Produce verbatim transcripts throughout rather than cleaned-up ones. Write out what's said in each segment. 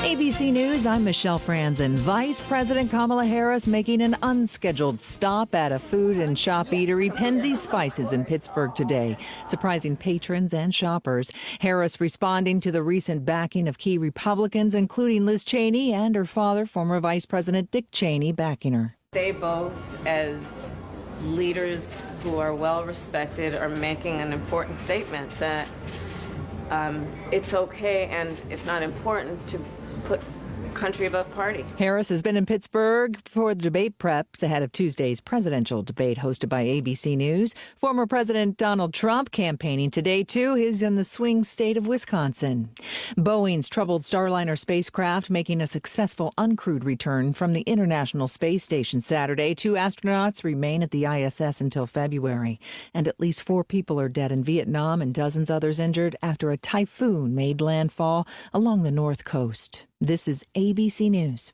A B C News, I'm Michelle Franzen. Vice President Kamala Harris making an unscheduled stop at a food and shop eatery, Penzeys Spices in Pittsburgh today, surprising patrons and shoppers. Harris responding to the recent backing of key Republicans, including Liz Cheney and her father, former Vice President Dick Cheney, backing her. They both, as leaders who are well respected, are making an important statement that um, it's okay and, if not important, to put country above party. Harris has been in Pittsburgh for the debate preps ahead of Tuesday's presidential debate hosted by A B C News. Former President Donald Trump campaigning today, too. He's in the swing state of Wisconsin. Boeing's troubled Starliner spacecraft making a successful uncrewed return from the International Space Station Saturday. Two astronauts remain at the I S S until February. And at least four people are dead in Vietnam and dozens others injured after a typhoon made landfall along the north coast. This is A B C News.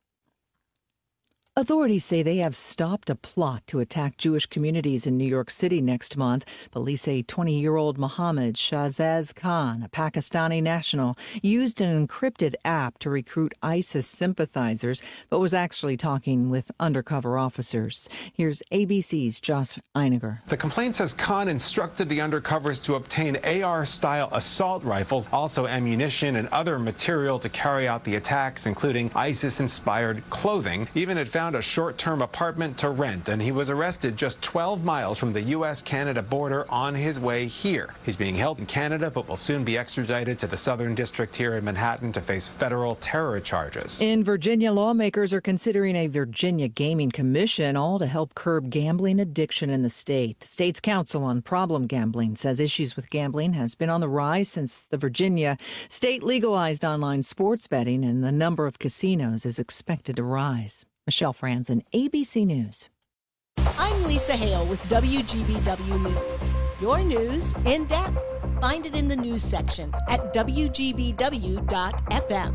Authorities say they have stopped a plot to attack Jewish communities in New York City next month. Police say twenty-year-old Mohammed Shahzad Khan, a Pakistani national, used an encrypted app to recruit ISIS sympathizers, but was actually talking with undercover officers. Here's A B C's Josh Einiger. The complaint says Khan instructed the undercovers to obtain A R-style assault rifles, also ammunition and other material to carry out the attacks, including ISIS-inspired clothing. Even it found a short-term apartment to rent, and he was arrested just twelve miles from the U S Canada border on his way here. He's being held in Canada, but will soon be extradited to the Southern District here in Manhattan to face federal terror charges. In Virginia, lawmakers are considering a Virginia Gaming Commission, all to help curb gambling addiction in the state. The state's Council on Problem Gambling says issues with gambling has been on the rise since the Virginia state legalized online sports betting, and the number of casinos is expected to rise. Michelle Franzen, A B C News. I'm Lisa Hale with W G B W News. Your news in depth. Find it in the news section at W G B W dot F M.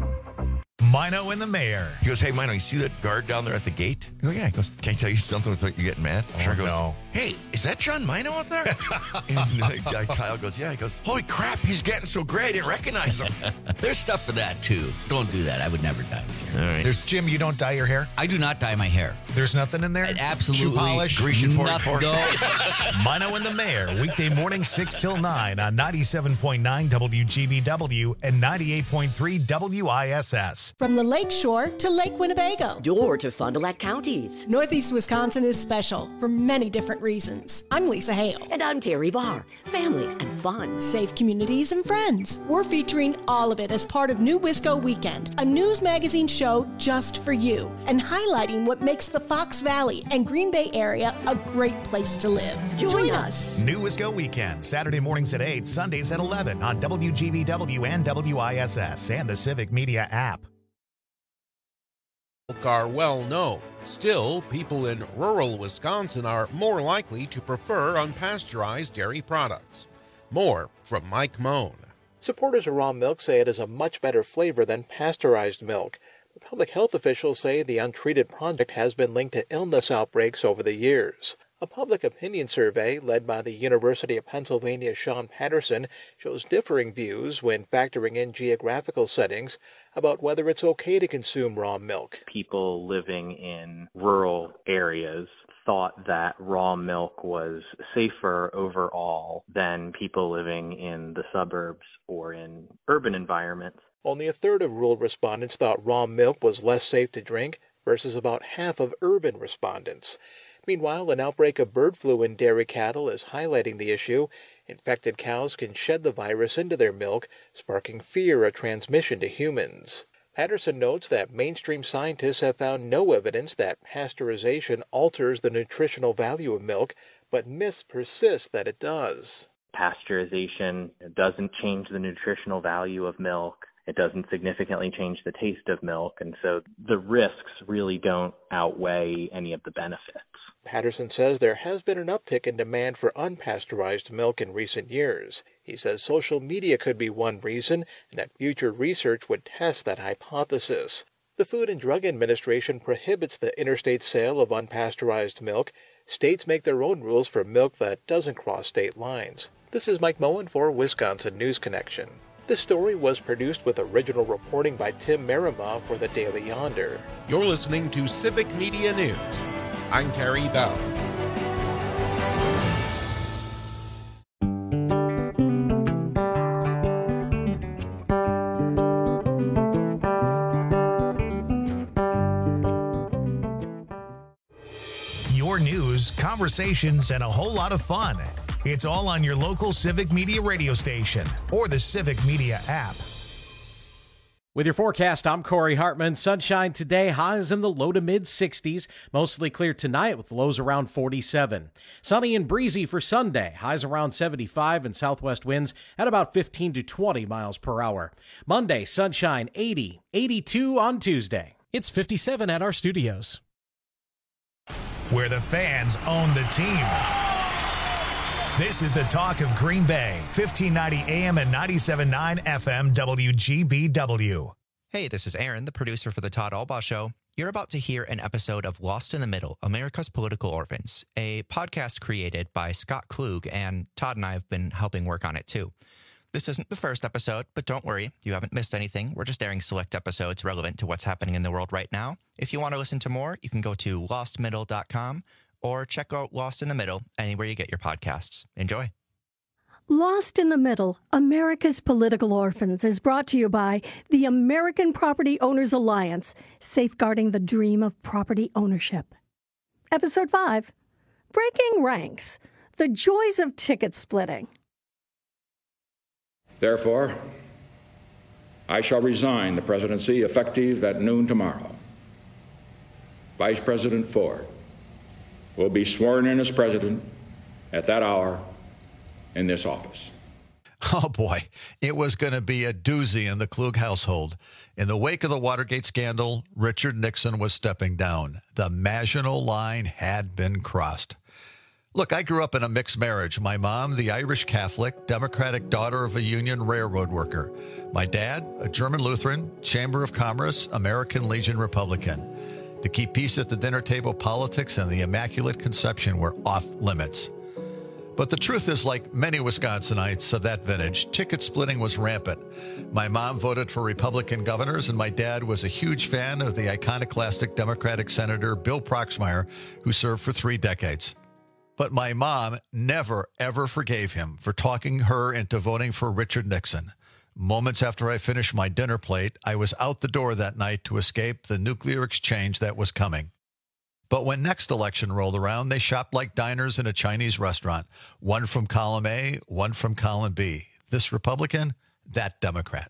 Mino and the mayor. He goes, hey, Mino, you see that guard down there at the gate? I go, yeah. He goes, can I tell you something without you getting mad? Oh, sure goes, no. Hey, is that John Mino up there? And the guy Kyle goes, yeah. He goes, holy crap, he's getting so gray, I didn't recognize him. There's stuff for that, too. Don't do that. I would never dye my hair. All right. There's Jim, you don't dye your hair? I do not dye my hair. There's nothing in there? Absolutely. Shoe polish? Grecian Nothing. forty-four. Mino and the mayor, weekday morning six till nine on ninety-seven point nine W G B W and ninety-eight point three W I S S. From the Lake Shore to Lake Winnebago, Door to Fond du Lac counties. Northeast Wisconsin is special for many different reasons. I'm Lisa Hale. And I'm Terry Barr. Family and fun. Safe communities and friends. We're featuring all of it as part of New Wisco Weekend, a news magazine show just for you, and highlighting what makes the Fox Valley and Green Bay area a great place to live. Join, Join us. us. New Wisco Weekend, Saturday mornings at eight, Sundays at eleven on W G B W and W I S S and the Civic Media app. Are well known. Still, people in rural Wisconsin are more likely to prefer unpasteurized dairy products. More from Mike Moan. Supporters of raw milk say it has a much better flavor than pasteurized milk. But public health officials say the untreated product has been linked to illness outbreaks over the years. A public opinion survey led by the University of Pennsylvania's Sean Patterson shows differing views when factoring in geographical settings about whether it's okay to consume raw milk. People living in rural areas thought that raw milk was safer overall than people living in the suburbs or in urban environments. Only a third of rural respondents thought raw milk was less safe to drink versus about half of urban respondents. Meanwhile, an outbreak of bird flu in dairy cattle is highlighting the issue. Infected cows can shed the virus into their milk, sparking fear of transmission to humans. Patterson notes that mainstream scientists have found no evidence that pasteurization alters the nutritional value of milk, but myths persist that it does. Pasteurization doesn't change the nutritional value of milk. It doesn't significantly change the taste of milk, and so the risks really don't outweigh any of the benefits. Patterson says there has been an uptick in demand for unpasteurized milk in recent years. He says social media could be one reason, and that future research would test that hypothesis. The Food and Drug Administration prohibits the interstate sale of unpasteurized milk. States make their own rules for milk that doesn't cross state lines. This is Mike Moen for Wisconsin News Connection. This story was produced with original reporting by Tim Merima for the Daily Yonder. You're listening to Civic Media News. I'm Terry Bell. Your news, conversations, and a whole lot of fun. It's all on your local Civic Media radio station or the Civic Media app. With your forecast, I'm Corey Hartman. Sunshine today, highs in the low to mid sixties. Mostly clear tonight with lows around forty-seven. Sunny and breezy for Sunday, highs around seventy-five and southwest winds at about fifteen to twenty miles per hour. Monday, sunshine eighty, eighty-two on Tuesday. It's fifty-seven at our studios. Where the fans own the team. This is the talk of Green Bay, fifteen ninety A M and ninety-seven point nine F M W G B W. Hey, this is Aaron, the producer for the Todd Albaugh Show. You're about to hear an episode of Lost in the Middle, America's Political Orphans, a podcast created by Scott Klug, and Todd and I have been helping work on it too. This isn't the first episode, but don't worry, you haven't missed anything. We're just airing select episodes relevant to what's happening in the world right now. If you want to listen to more, you can go to lost middle dot com or check out Lost in the Middle anywhere you get your podcasts. Enjoy. Lost in the Middle, America's Political Orphans is brought to you by the American Property Owners Alliance, safeguarding the dream of property ownership. Episode five, Breaking Ranks, the Joys of Ticket Splitting. Therefore, I shall resign the presidency effective at noon tomorrow. Vice President Ford will be sworn in as president at that hour in this office. Oh, boy. It was going to be a doozy in the Klug household. In the wake of the Watergate scandal, Richard Nixon was stepping down. The Maginot Line had been crossed. Look, I grew up in a mixed marriage. My mom, the Irish Catholic, Democratic daughter of a Union Railroad worker. My dad, a German Lutheran, Chamber of Commerce, American Legion Republican. To keep peace at the dinner table, politics and the Immaculate Conception were off limits. But the truth is, like many Wisconsinites of that vintage, ticket splitting was rampant. My mom voted for Republican governors, and my dad was a huge fan of the iconoclastic Democratic Senator Bill Proxmire, who served for three decades. But my mom never, ever forgave him for talking her into voting for Richard Nixon. Moments after I finished my dinner plate, I was out the door that night to escape the nuclear exchange that was coming. But when next election rolled around, they shopped like diners in a Chinese restaurant. One from column A, one from column B. This Republican, that Democrat.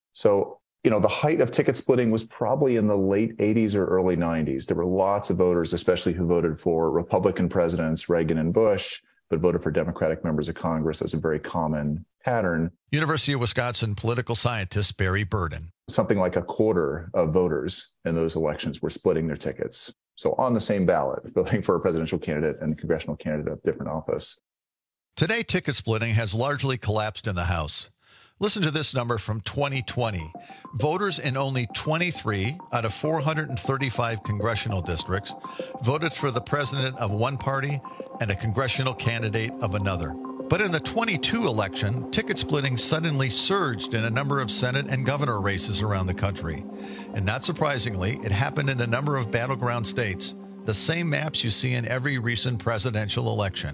So, you know, the height of ticket splitting was probably in the late eighties or early nineties. There were lots of voters, especially who voted for Republican presidents, Reagan and Bush, but voted for Democratic members of Congress. That was a very common pattern. University of Wisconsin political scientist Barry Burden. Something like a quarter of voters in those elections were splitting their tickets. So on the same ballot, voting for a presidential candidate and congressional candidate of different office. Today, ticket splitting has largely collapsed in the House. Listen to this number from twenty twenty. Voters in only twenty-three out of four hundred thirty-five congressional districts voted for the president of one party and a congressional candidate of another. But in the twenty-two election, ticket splitting suddenly surged in a number of Senate and governor races around the country. And not surprisingly, it happened in a number of battleground states, the same maps you see in every recent presidential election.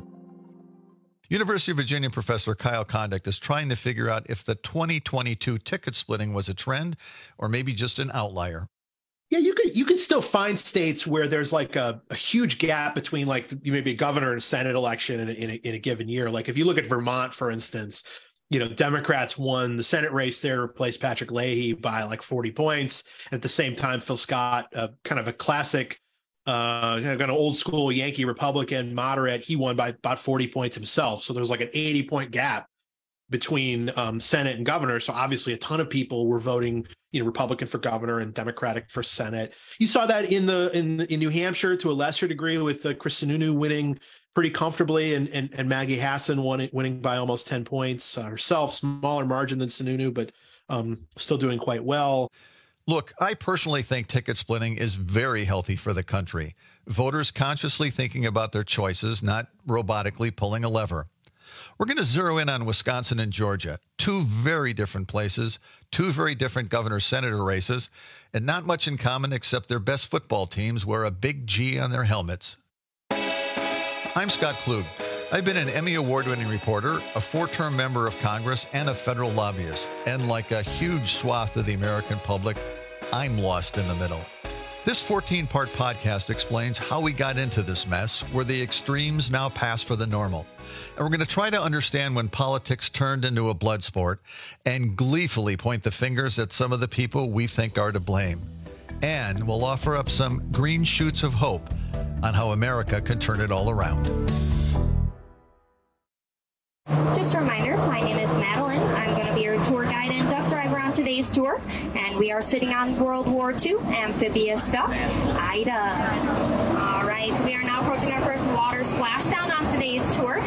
University of Virginia professor Kyle Condict is trying to figure out if the twenty twenty-two ticket splitting was a trend or maybe just an outlier. Yeah, you could you could still find states where there's like a, a huge gap between like maybe a governor and Senate election in a, in, a, in a given year. Like if you look at Vermont, for instance, you know, Democrats won the Senate race there, replaced Patrick Leahy by like forty points. At the same time, Phil Scott, uh, kind of a classic, uh, kind of old school Yankee Republican moderate, he won by about forty points himself. So there's like an eighty point gap between um, Senate and governor. So obviously a ton of people were voting, you know, Republican for governor and Democratic for Senate. You saw that in the in in New Hampshire to a lesser degree with uh, Chris Sununu winning pretty comfortably and and, and Maggie Hassan won, winning by almost ten points uh, herself, smaller margin than Sununu, but um, still doing quite well. Look, I personally think ticket splitting is very healthy for the country. Voters consciously thinking about their choices, not robotically pulling a lever. We're going to zero in on Wisconsin and Georgia, two very different places, two very different governor-senator races, and not much in common except their best football teams wear a big G on their helmets. I'm Scott Klug. I've been an Emmy Award-winning reporter, a four-term member of Congress, and a federal lobbyist. And like a huge swath of the American public, I'm lost in the middle. This fourteen-part podcast explains how we got into this mess where the extremes now pass for the normal. And we're going to try to understand when politics turned into a blood sport and gleefully point the fingers at some of the people we think are to blame. And we'll offer up some green shoots of hope on how America can turn it all around. Just a reminder, my name is Madeline. I'm going to be your tour guide and duck driver on today's tour. And we are sitting on World War Two amphibious duck, Ida. All right, we are now approaching our first water splashdown on today's tour.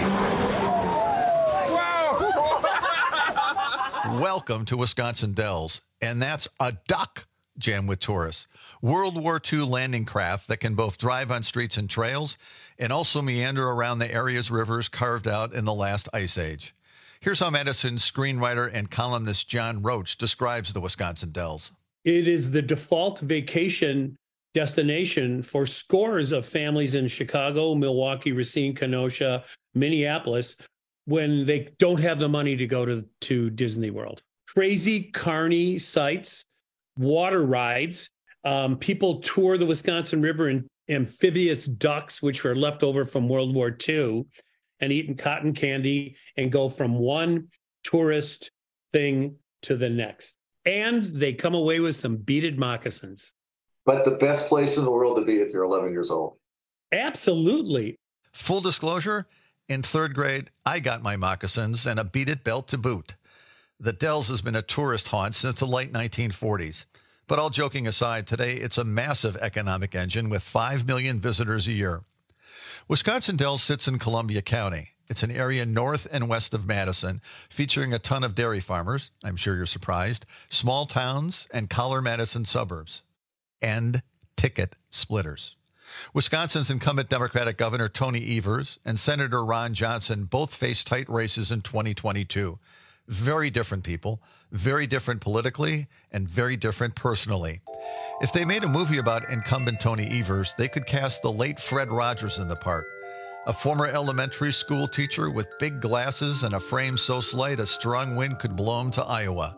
Welcome to Wisconsin Dells. And that's a duck jammed with tourists. World War Two landing craft that can both drive on streets and trails and also meander around the area's rivers carved out in the last ice age. Here's how Madison's screenwriter and columnist John Roach describes the Wisconsin Dells. It is the default vacation destination for scores of families in Chicago, Milwaukee, Racine, Kenosha, Minneapolis, when they don't have the money to go to, to Disney World. Crazy, carny sights, water rides. Um, people tour the Wisconsin River in amphibious ducks, which were left over from World War Two, and eating cotton candy and go from one tourist thing to the next. And they come away with some beaded moccasins. But the best place in the world to be if you're eleven years old. Absolutely. Full disclosure, in third grade, I got my moccasins and a beaded belt to boot. The Dells has been a tourist haunt since the late nineteen forties. But all joking aside, today it's a massive economic engine with five million visitors a year. Wisconsin Dells sits in Columbia County. It's an area north and west of Madison, featuring a ton of dairy farmers, I'm sure you're surprised, small towns, and Collar-Madison suburbs. And ticket splitters. Wisconsin's incumbent Democratic Governor Tony Evers and Senator Ron Johnson both face tight races in twenty twenty-two. Very different people, very different politically, and very different personally. If they made a movie about incumbent Tony Evers, they could cast the late Fred Rogers in the part. A former elementary school teacher with big glasses and a frame so slight a strong wind could blow him to Iowa.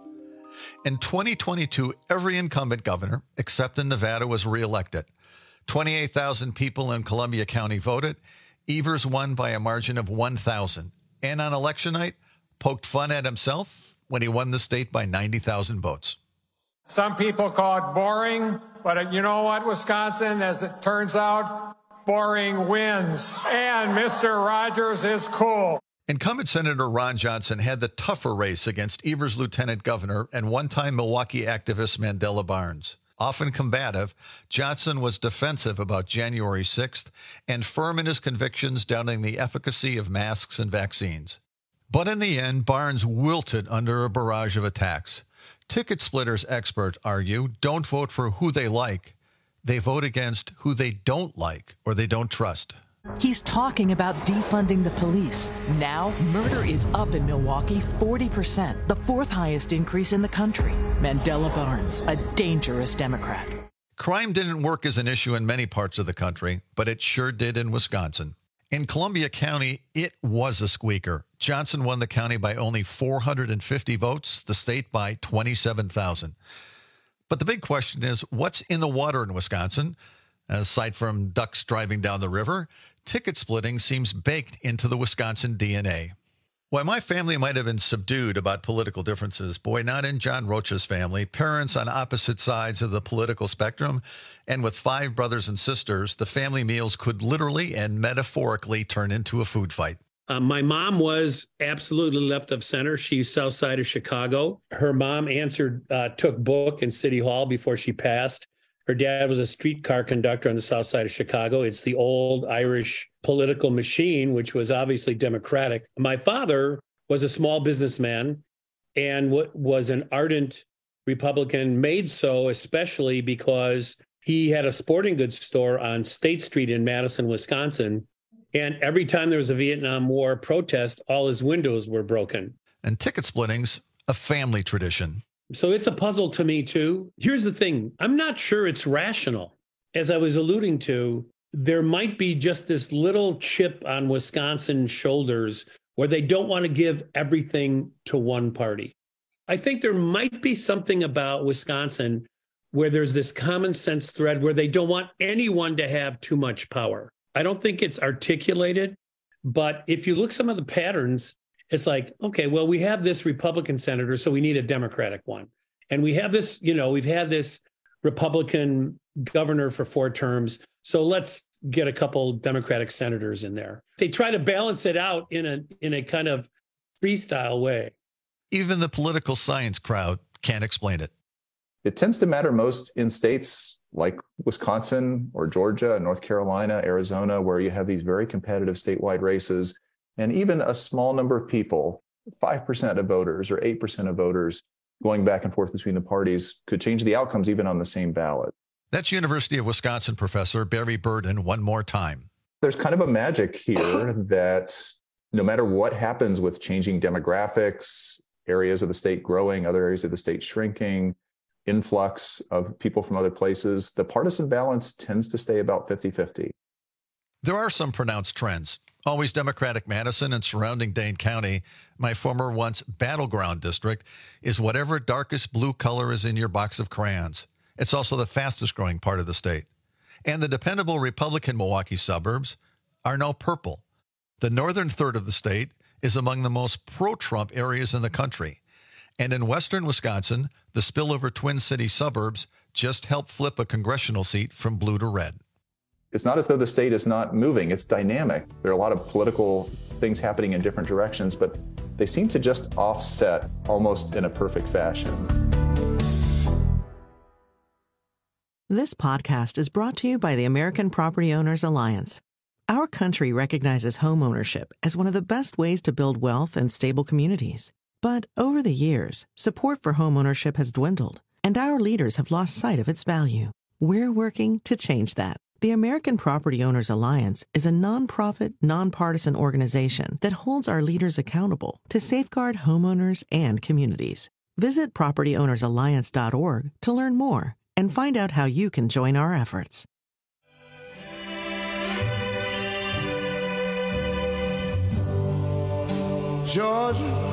In twenty twenty-two, every incumbent governor, except in Nevada, was reelected. twenty-eight thousand people in Columbia County voted. Evers won by a margin of one thousand. And on election night, poked fun at himself when he won the state by ninety thousand votes. Some people call it boring, but you know what, Wisconsin, as it turns out, boring wins. And Mister Rogers is cool. Incumbent Senator Ron Johnson had the tougher race against Evers' lieutenant governor and one-time Milwaukee activist Mandela Barnes. Often combative, Johnson was defensive about January sixth and firm in his convictions doubting the efficacy of masks and vaccines. But in the end, Barnes wilted under a barrage of attacks. Ticket splitters experts argue don't vote for who they like. They vote against who they don't like or they don't trust. He's talking about defunding the police. Now, murder is up in Milwaukee forty percent, the fourth highest increase in the country. Mandela Barnes, a dangerous Democrat. Crime didn't work as an issue in many parts of the country, but it sure did in Wisconsin. In Columbia County, it was a squeaker. Johnson won the county by only four hundred fifty votes, the state by twenty-seven thousand. But the big question is, what's in the water in Wisconsin? Aside from ducks driving down the river, ticket splitting seems baked into the Wisconsin D N A. While my family might have been subdued about political differences, boy, not in John Roach's family. Parents on opposite sides of the political spectrum, and with five brothers and sisters, the family meals could literally and metaphorically turn into a food fight. Uh, my mom was absolutely left of center. She's south side of Chicago. Her mom answered, uh, took book in City Hall before she passed. Her dad was a streetcar conductor on the south side of Chicago. It's the old Irish political machine, which was obviously Democratic. My father was a small businessman and w- was an ardent Republican, made so especially because he had a sporting goods store on State Street in Madison, Wisconsin. And every time there was a Vietnam War protest, all his windows were broken. And ticket splitting's a family tradition. So it's a puzzle to me, too. Here's the thing. I'm not sure it's rational. As I was alluding to, there might be just this little chip on Wisconsin's shoulders where they don't want to give everything to one party. I think there might be something about Wisconsin where there's this common sense thread where they don't want anyone to have too much power. I don't think it's articulated, but if you look some of the patterns, it's like, okay, well, we have this Republican senator, so we need a Democratic one. And we have this, you know, we've had this Republican governor for four terms, so let's get a couple Democratic senators in there. They try to balance it out in a in a kind of freestyle way. Even the political science crowd can't explain it. It tends to matter most in states like Wisconsin or Georgia, North Carolina, Arizona, where you have these very competitive statewide races. And even a small number of people, five percent of voters or eight percent of voters going back and forth between the parties could change the outcomes even on the same ballot. That's University of Wisconsin professor Barry Burden one more time. There's kind of a magic here that no matter what happens with changing demographics, areas of the state growing, other areas of the state shrinking, influx of people from other places, the partisan balance tends to stay about fifty-fifty. There are some pronounced trends. Always Democratic Madison and surrounding Dane County, my former once battleground district, is whatever darkest blue color is in your box of crayons. It's also the fastest growing part of the state. And the dependable Republican Milwaukee suburbs are now purple. The northern third of the state is among the most pro-Trump areas in the country. And in western Wisconsin, the spillover Twin City suburbs just helped flip a congressional seat from blue to red. It's not as though the state is not moving. It's dynamic. There are a lot of political things happening in different directions, but they seem to just offset almost in a perfect fashion. This podcast is brought to you by the American Property Owners Alliance. Our country recognizes homeownership as one of the best ways to build wealth and stable communities. But over the years, support for homeownership has dwindled, and our leaders have lost sight of its value. We're working to change that. The American Property Owners Alliance is a nonprofit, nonpartisan organization that holds our leaders accountable to safeguard homeowners and communities. Visit property owners alliance dot org to learn more and find out how you can join our efforts. Georgia,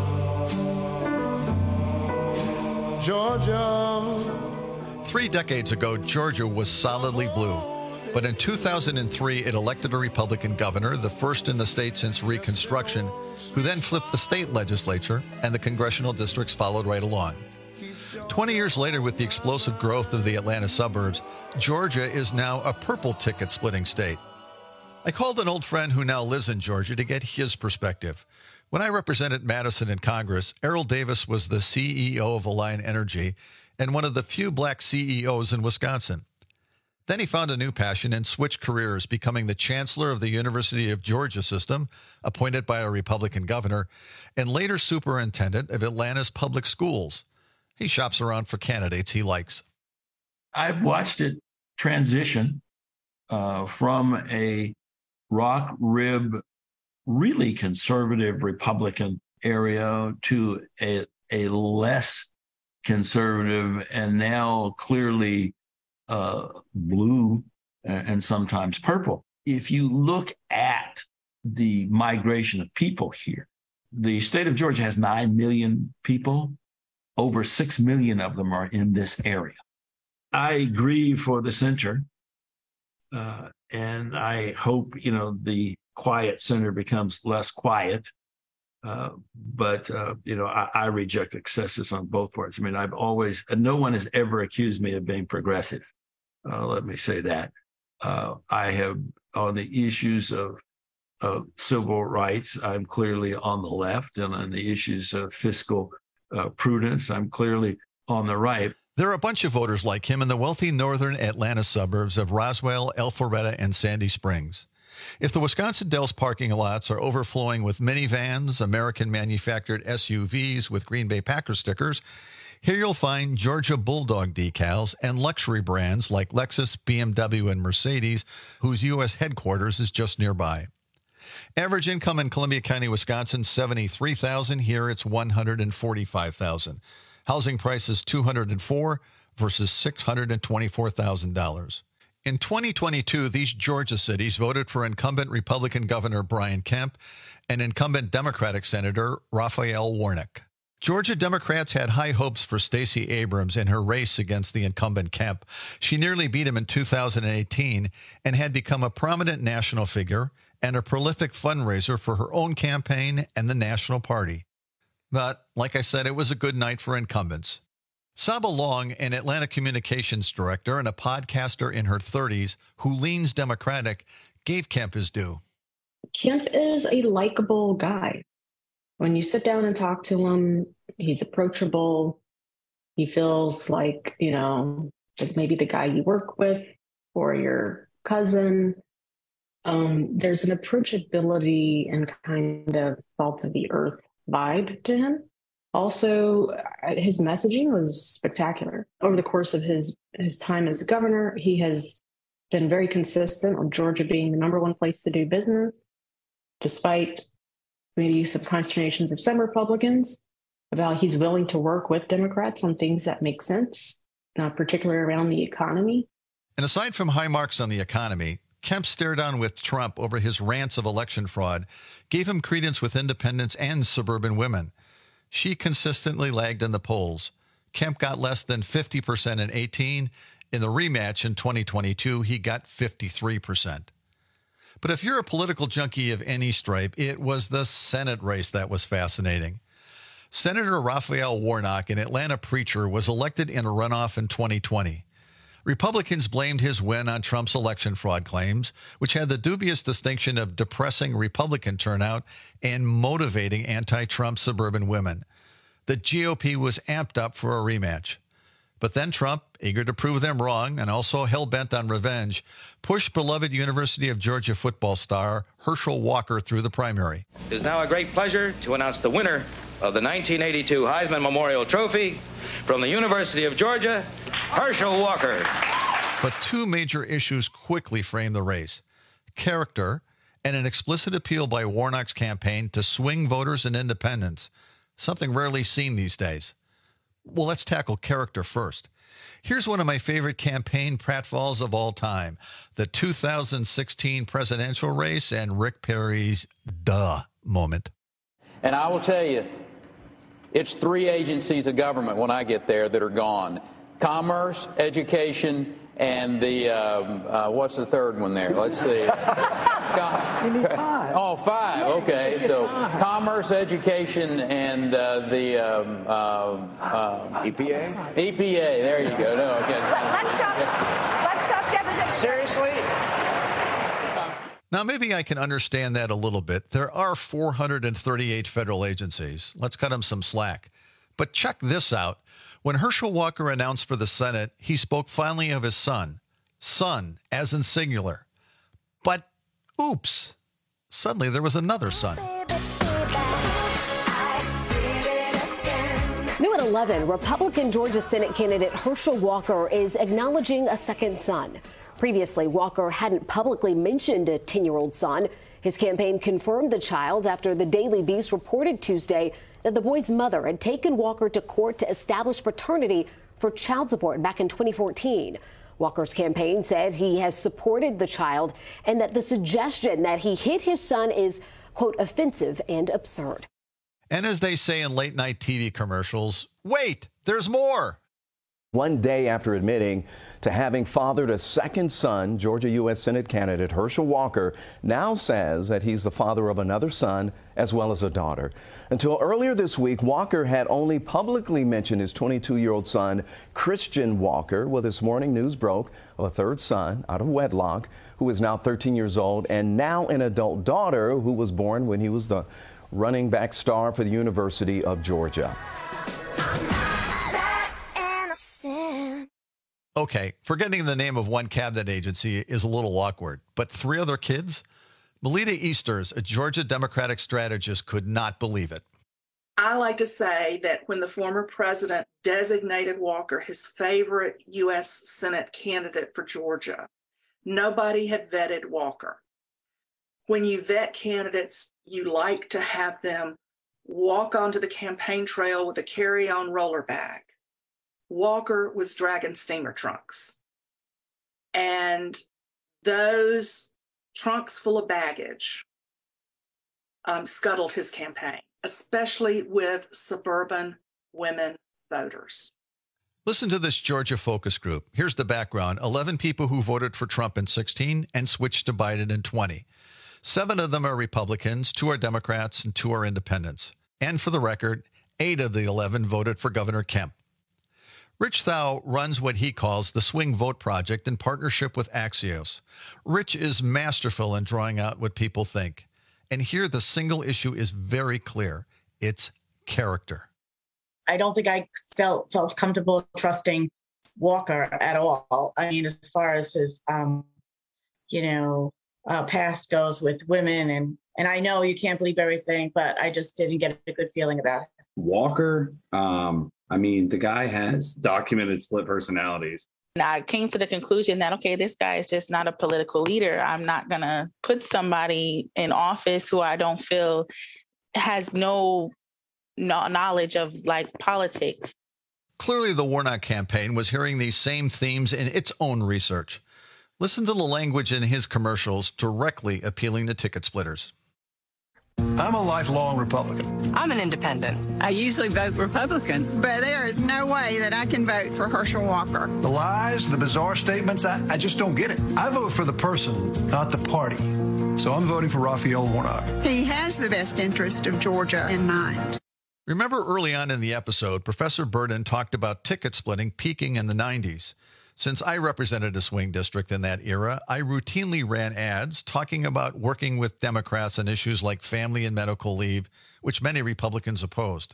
Georgia. Three decades ago, Georgia was solidly blue. But in two thousand three, it elected a Republican governor, the first in the state since Reconstruction, who then flipped the state legislature, and the congressional districts followed right along. Twenty years later, with the explosive growth of the Atlanta suburbs, Georgia is now a purple ticket-splitting state. I called an old friend who now lives in Georgia to get his perspective. When I represented Madison in Congress, Errol Davis was the C E O of Alliant Energy and one of the few black C E Os in Wisconsin. Then he found a new passion and switched careers, becoming the chancellor of the University of Georgia system, appointed by a Republican governor, and later superintendent of Atlanta's public schools. He shops around for candidates he likes. I've watched it transition uh, from a rock rib, really conservative Republican area to a, a less conservative and now clearly uh, blue and sometimes purple. If you look at the migration of people here, the state of Georgia has nine million people. Over six million of them are in this area. I grieve for the center, uh, and I hope, you know, the quiet center becomes less quiet. Uh, but, uh, you know, I, I reject excesses on both parts. I mean, I've always, no one has ever accused me of being progressive. Uh, let me say that. Uh, I have, on the issues of, of civil rights, I'm clearly on the left, and on the issues of fiscal uh, prudence, I'm clearly on the right. There are a bunch of voters like him in the wealthy northern Atlanta suburbs of Roswell, Alpharetta, and Sandy Springs. If the Wisconsin Dells parking lots are overflowing with minivans, American-manufactured S U Vs with Green Bay Packers stickers, here you'll find Georgia Bulldog decals and luxury brands like Lexus, B M W, and Mercedes, whose U S headquarters is just nearby. Average income in Columbia County, Wisconsin, seventy-three thousand dollars. Here it's one hundred forty-five thousand dollars. Housing prices two hundred four thousand dollars versus six hundred twenty-four thousand dollars. In twenty twenty-two, these Georgia cities voted for incumbent Republican Governor Brian Kemp and incumbent Democratic Senator Raphael Warnock. Georgia Democrats had high hopes for Stacey Abrams in her race against the incumbent Kemp. She nearly beat him in two thousand eighteen and had become a prominent national figure and a prolific fundraiser for her own campaign and the national party. But, like I said, it was a good night for incumbents. Saba Long, an Atlanta communications director and a podcaster in her thirties who leans Democratic, gave Kemp his due. Kemp is a likable guy. When you sit down and talk to him, he's approachable. He feels like, you know, like maybe the guy you work with or your cousin. Um, there's an approachability and kind of salt of the earth vibe to him. Also, his messaging was spectacular. Over the course of his, his time as governor, he has been very consistent on Georgia being the number one place to do business, despite maybe some consternations of some Republicans about he's willing to work with Democrats on things that make sense, uh, particularly around the economy. And aside from high marks on the economy, Kemp stared on with Trump over his rants of election fraud, gave him credence with independents and suburban women. She consistently lagged in the polls. Kemp got less than fifty percent in eighteen. In the rematch in twenty twenty-two, he got fifty-three percent. But if you're a political junkie of any stripe, it was the Senate race that was fascinating. Senator Raphael Warnock, an Atlanta preacher, was elected in a runoff in twenty twenty. Republicans blamed his win on Trump's election fraud claims, which had the dubious distinction of depressing Republican turnout and motivating anti-Trump suburban women. The G O P was amped up for a rematch. But then Trump, eager to prove them wrong and also hell-bent on revenge, pushed beloved University of Georgia football star Herschel Walker through the primary. It is now a great pleasure to announce the winner of the nineteen eighty-two Heisman Memorial Trophy from the University of Georgia, Herschel Walker. But two major issues quickly framed the race: character and an explicit appeal by Warnock's campaign to swing voters and independents, something rarely seen these days. Well, let's tackle character first. Here's one of my favorite campaign pratfalls of all time: the two thousand sixteen presidential race and Rick Perry's duh moment. And I will tell you, it's three agencies of government when I get there that are gone: commerce, education, and the, um, uh, what's the third one there? Let's see. You need five. Oh, five. Okay. So commerce, education, and uh, the um, uh, uh, E P A? E P A. There you go. No, okay. Let's talk, let's talk deposition. Seriously? Now, maybe I can understand that a little bit. There are four hundred thirty-eight federal agencies. Let's cut them some slack. But check this out. When Herschel Walker announced for the Senate, he spoke finally of his son. Son, as in singular. But, oops, suddenly there was another son. New at eleven, Republican Georgia Senate candidate Herschel Walker is acknowledging a second son. Previously, Walker hadn't publicly mentioned a ten-year-old son. His campaign confirmed the child after the Daily Beast reported Tuesday that the boy's mother had taken Walker to court to establish paternity for child support back in twenty fourteen. Walker's campaign says he has supported the child and that the suggestion that he hid his son is, quote, offensive and absurd. And as they say in late-night T V commercials, wait, there's more. One day after admitting to having fathered a second son, Georgia U S Senate candidate Herschel Walker now says that he's the father of another son as well as a daughter. Until earlier this week, Walker had only publicly mentioned his twenty-two-year-old son, Christian Walker. Well, this morning news broke of a third son out of wedlock who is now thirteen years old and now an adult daughter who was born when he was the running back star for the University of Georgia. Okay, forgetting the name of one cabinet agency is a little awkward, but three other kids? Melita Easters, a Georgia Democratic strategist, could not believe it. I like to say that when the former president designated Walker his favorite U S Senate candidate for Georgia, nobody had vetted Walker. when you vet candidates, you like to have them walk onto the campaign trail with a carry-on roller bag. Walker was dragging steamer trunks. And those trunks full of baggage um, scuttled his campaign, especially with suburban women voters. Listen to this Georgia focus group. Here's the background. eleven people who voted for Trump in sixteen and switched to Biden in twenty. Seven of them are Republicans, two are Democrats, and two are independents. And for the record, eight of the eleven voted for Governor Kemp. Rich Thau runs what he calls the Swing Vote Project in partnership with Axios. Rich is masterful in drawing out what people think. And here the single issue is very clear. It's character. I don't think I felt felt comfortable trusting Walker at all. I mean, as far as his, um, you know, uh, past goes with women. And, and I know you can't believe everything, but I just didn't get a good feeling about it. Walker, um, I mean, the guy has documented split personalities. I came to the conclusion that, okay, this guy is just not a political leader. I'm not going to put somebody in office who I don't feel has no, no knowledge of like politics. Clearly, the Warnock campaign was hearing these same themes in its own research. Listen to the language in his commercials directly appealing to ticket splitters. I'm a lifelong Republican. I'm an independent. I usually vote Republican. But there is no way that I can vote for Herschel Walker. The lies, the bizarre statements, I, I just don't get it. I vote for the person, not the party. So I'm voting for Raphael Warnock. He has the best interest of Georgia in mind. Remember early on in the episode, Professor Burden talked about ticket splitting peaking in the nineties. Since I represented a swing district in that era, I routinely ran ads talking about working with Democrats on issues like family and medical leave, which many Republicans opposed.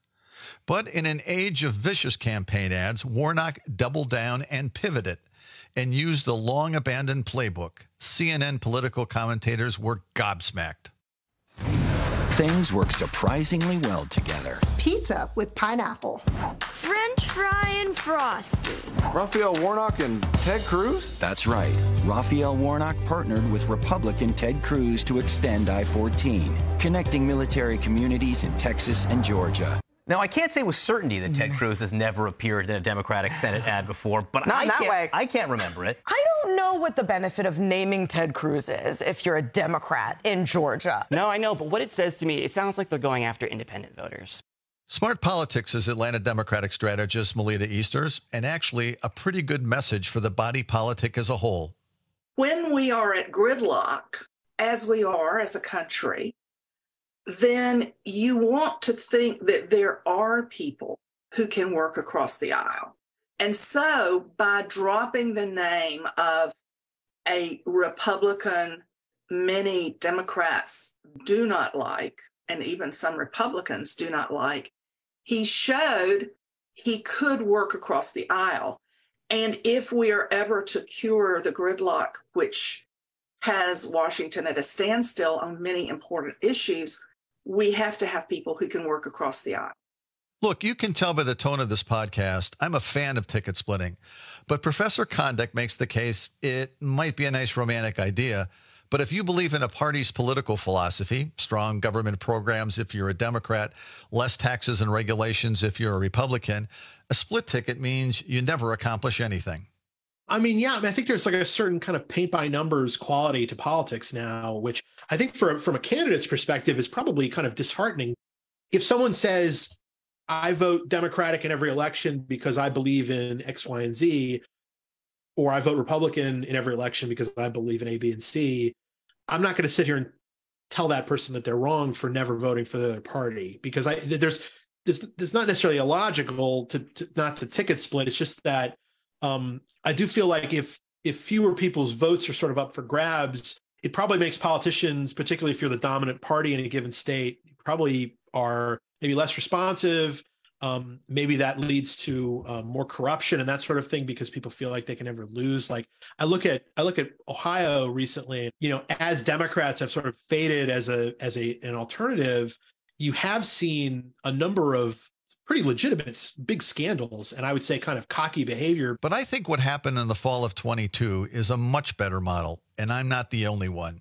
But in an age of vicious campaign ads, Warnock doubled down and pivoted and used the long-abandoned playbook. C N N political commentators were gobsmacked. Things work surprisingly well together. Pizza with pineapple. French fry and frosty. Raphael Warnock and Ted Cruz? That's right. Raphael Warnock partnered with Republican Ted Cruz to extend I fourteen, connecting military communities in Texas and Georgia. Now, I can't say with certainty that Ted Cruz has never appeared in a Democratic Senate ad before, but Not I, in that can't, way. I can't remember it. I don't know what the benefit of naming Ted Cruz is if you're a Democrat in Georgia. No, I know, but what it says to me, it sounds like they're going after independent voters. Smart Politics is Atlanta Democratic strategist Melita Easters, and actually a pretty good message for the body politic as a whole. When we are at gridlock, as we are as a country, then you want to think that there are people who can work across the aisle. And so by dropping the name of a Republican many Democrats do not like, and even some Republicans do not like, he showed he could work across the aisle. And if we are ever to cure the gridlock, which has Washington at a standstill on many important issues, we have to have people who can work across the aisle. Look, you can tell by the tone of this podcast, I'm a fan of ticket splitting. But Professor Kondik makes the case it might be a nice romantic idea. But if you believe in a party's political philosophy, strong government programs if you're a Democrat, less taxes and regulations if you're a Republican, a split ticket means you never accomplish anything. I mean, yeah, I, mean, I think there's like a certain kind of paint by numbers quality to politics now, which I think for, from a candidate's perspective is probably kind of disheartening. If someone says, I vote Democratic in every election because I believe in X, Y, and Z, or I vote Republican in every election because I believe in A, B, and C, I'm not going to sit here and tell that person that they're wrong for never voting for the other party, because I there's there's, there's not necessarily illogical to, to not the ticket split. It's just that Um, I do feel like if if fewer people's votes are sort of up for grabs, it probably makes politicians, particularly if you're the dominant party in a given state, probably are maybe less responsive. Um, maybe that leads to um, more corruption and that sort of thing because people feel like they can never lose. Like I look at I look at Ohio recently. You know, as Democrats have sort of faded as a as a an alternative, you have seen a number of pretty legitimate big scandals, and I would say kind of cocky behavior. But I think what happened in the fall of twenty-two is a much better model, and I'm not the only one.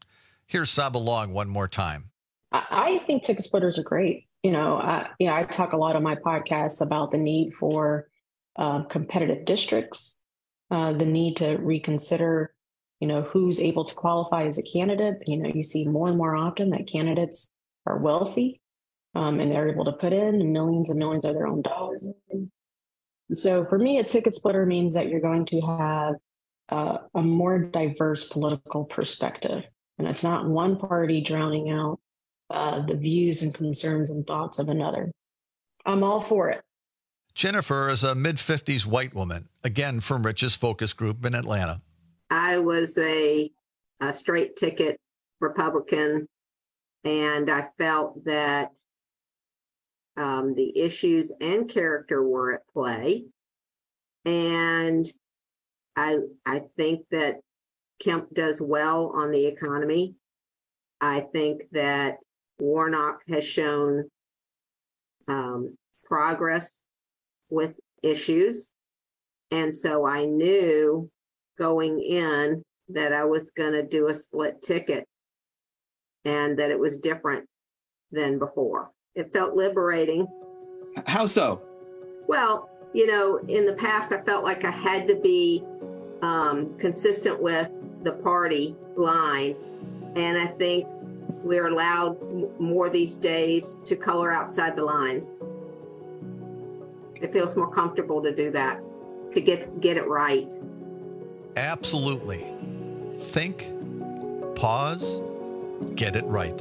Here's Saba Long one more time. I, I think ticket splitters are great. You know, I, you know, I talk a lot on my podcast about the need for uh, competitive districts, uh, the need to reconsider, you know, who's able to qualify as a candidate. You know, you see more and more often that candidates are wealthy um, and they're able to put in millions and millions of their own dollars. So for me, a ticket splitter means that you're going to have uh, a more diverse political perspective. And it's not one party drowning out uh, the views and concerns and thoughts of another. I'm all for it. Jennifer is a mid-fifties white woman, again from Rich's focus group in Atlanta. I was a, a straight ticket Republican, and I felt that um, the issues and character were at play. And I, I think that Kemp does well on the economy. I think that Warnock has shown um, progress with issues. And so I knew going in that I was going to do a split ticket and that it was different than before. It felt liberating. How so? Well, you know, in the past, I felt like I had to be um, consistent with the party line. And I think we're allowed m- more these days to color outside the lines. It feels more comfortable to do that, to get, get it right. Absolutely. Think, pause, get it right.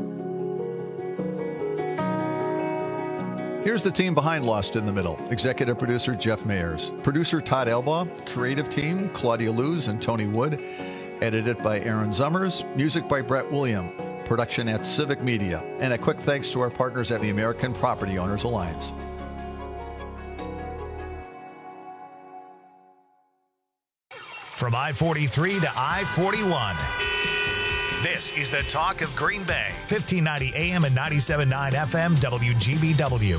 Here's the team behind Lost in the Middle. Executive producer Jeff Mayers. Producer Todd Elbaugh. Creative team Claudia Luz and Tony Wood. Edited by Aaron Zummers. Music by Brett William. Production at Civic Media. And a quick thanks to our partners at the American Property Owners Alliance. From I forty-three to I forty-one. This is the talk of Green Bay. fifteen ninety A M and ninety-seven point nine F M W G B W.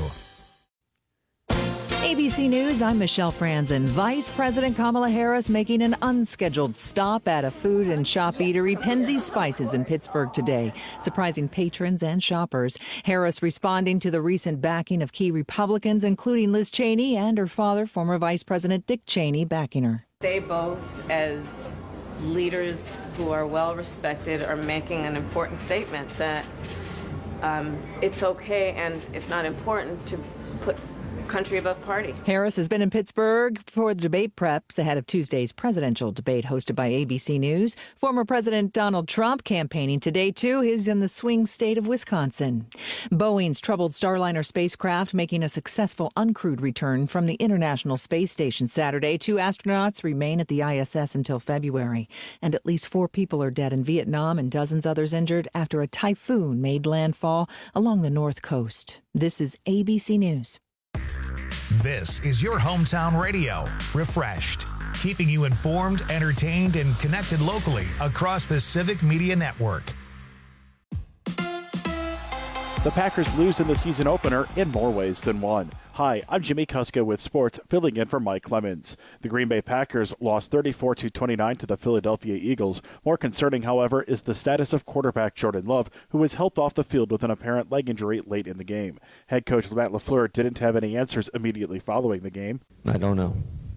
A B C News, I'm Michelle Franzen. Vice President Kamala Harris making an unscheduled stop at a food and shop eatery, Penzeys Spices in Pittsburgh today, surprising patrons and shoppers. Harris responding to the recent backing of key Republicans, including Liz Cheney and her father, former Vice President Dick Cheney, backing her. They both, as leaders who are well respected, are making an important statement that um, it's okay and, if not important, to put country above party. Harris has been in Pittsburgh for the debate preps ahead of Tuesday's presidential debate hosted by A B C News. Former President Donald Trump campaigning today, too. He's in the swing state of Wisconsin. Boeing's troubled Starliner spacecraft making a successful uncrewed return from the International Space Station Saturday. Two astronauts remain at the I S S until February. And at least four people are dead in Vietnam and dozens others injured after a typhoon made landfall along the north coast. This is A B C News. This is your hometown radio, Refreshed, keeping you informed, entertained, and connected locally across the Civic Media Network. The Packers lose in the season opener in more ways than one. Hi, I'm Jimmy Kuska with sports, filling in for Mike Clemens. The Green Bay Packers lost thirty-four to twenty-nine to the Philadelphia Eagles. More concerning, however, is the status of quarterback Jordan Love, who was helped off the field with an apparent leg injury late in the game. Head coach Matt LaFleur didn't have any answers immediately following the game. I don't know.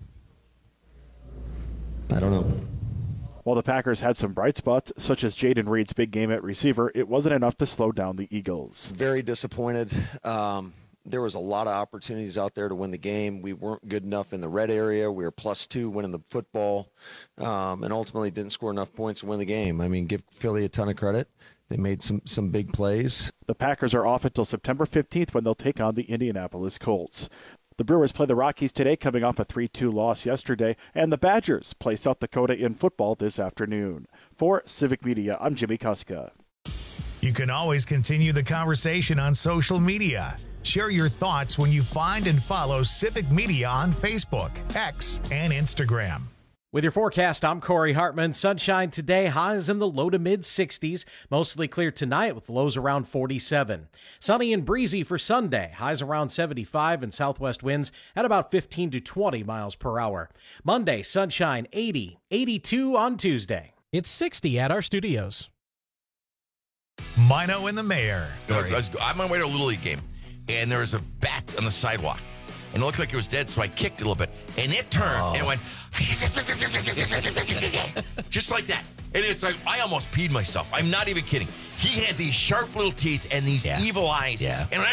I don't know. While the Packers had some bright spots, such as Jaden Reed's big game at receiver, it wasn't enough to slow down the Eagles. Very disappointed. Um, there was a lot of opportunities out there to win the game. We weren't good enough in the red area. We were plus two winning the football, um, and ultimately didn't score enough points to win the game. I mean, give Philly a ton of credit. They made some, some big plays. The Packers are off until September fifteenth when they'll take on the Indianapolis Colts. The Brewers play the Rockies today, coming off a three two loss yesterday, and the Badgers play South Dakota in football this afternoon. For Civic Media, I'm Jimmy Kuska. You can always continue the conversation on social media. Share your thoughts when you find and follow Civic Media on Facebook, X, and Instagram. With your forecast, I'm Corey Hartman. Sunshine today, highs in the low to mid sixties. Mostly clear tonight with lows around forty-seven. Sunny and breezy for Sunday, highs around seventy-five and southwest winds at about fifteen to twenty miles per hour. Monday, sunshine eighty, eighty-two on Tuesday. It's sixty at our studios. Mino and the Mayor. I was, I was, I'm on my way to a Little League game, and there was a bat on the sidewalk. And it looked like it was dead, so I kicked it a little bit. And it turned oh. and went just like that. And it's like, I almost peed myself. I'm not even kidding. He had these sharp little teeth and these yeah. evil eyes. Yeah. And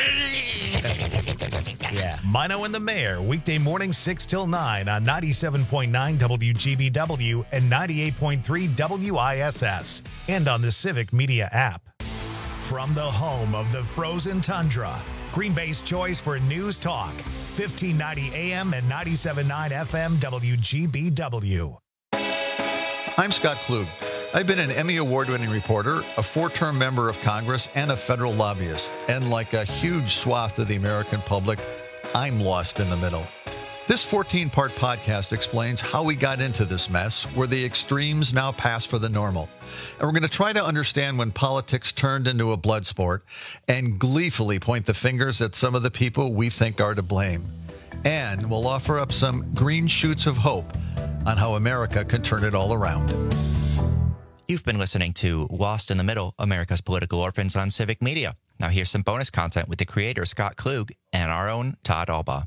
yeah. Mino and the Mayor, weekday morning six till nine on ninety-seven point nine W G B W and ninety-eight point three W I S S. And on the Civic Media app. From the home of the frozen tundra, Green Bay's choice for news talk, fifteen ninety A M and ninety-seven point nine F M W G B W. I'm Scott Klug. I've been an Emmy Award-winning reporter, a four-term member of Congress, and a federal lobbyist. And like a huge swath of the American public, I'm lost in the middle. This fourteen-part podcast explains how we got into this mess, where the extremes now pass for the normal. And we're going to try to understand when politics turned into a blood sport and gleefully point the fingers at some of the people we think are to blame. And we'll offer up some green shoots of hope on how America can turn it all around. You've been listening to Lost in the Middle, America's Political Orphans on Civic Media. Now here's some bonus content with the creator, Scott Klug, and our own Todd Alba.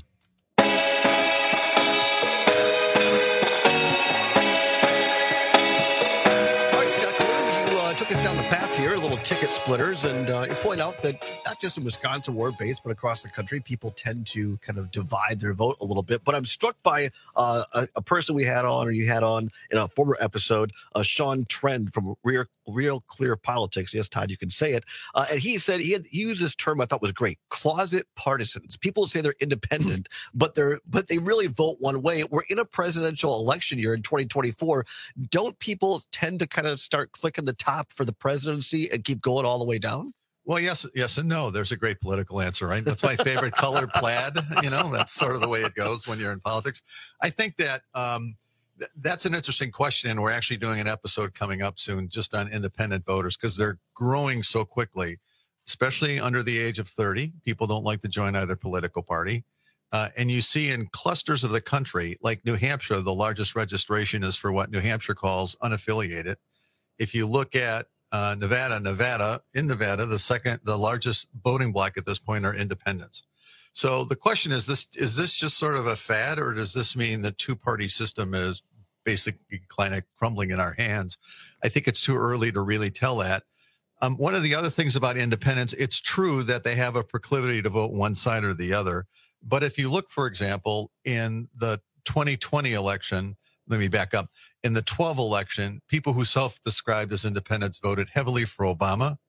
Took us down the path here, little ticket splitters, and uh, you point out that not just in Wisconsin where we're based, but across the country, people tend to kind of divide their vote a little bit. But I'm struck by uh, a, a person we had on, or you had on in a former episode, uh, Sean Trend from Real, Real Clear Politics. Yes, Todd, you can say it. Uh, and he said he had he used this term I thought was great: closet partisans. People say they're independent, but they're but they really vote one way. We're in a presidential election year in twenty twenty-four. Don't people tend to kind of start clicking the top for the presidency and keep going all the way down? Well, yes, yes, and no. There's a great political answer, right? That's my favorite color, plaid. You know, that's sort of the way it goes when you're in politics. I think that um, th- that's an interesting question, and we're actually doing an episode coming up soon just on independent voters because they're growing so quickly, especially under the age of thirty. People don't like to join either political party. Uh, and you see in clusters of the country, like New Hampshire, the largest registration is for what New Hampshire calls unaffiliated. If you look at uh, Nevada, Nevada, in Nevada, the second, the largest voting bloc at this point are independents. So the question is this, is this just sort of a fad, or does this mean the two-party system is basically kind of crumbling in our hands? I think it's too early to really tell that. Um, one of the other things about independents, it's true that they have a proclivity to vote one side or the other. But if you look, for example, in the twenty twenty election, let me back up. In the twelve election, people who self-described as independents voted heavily for Obama.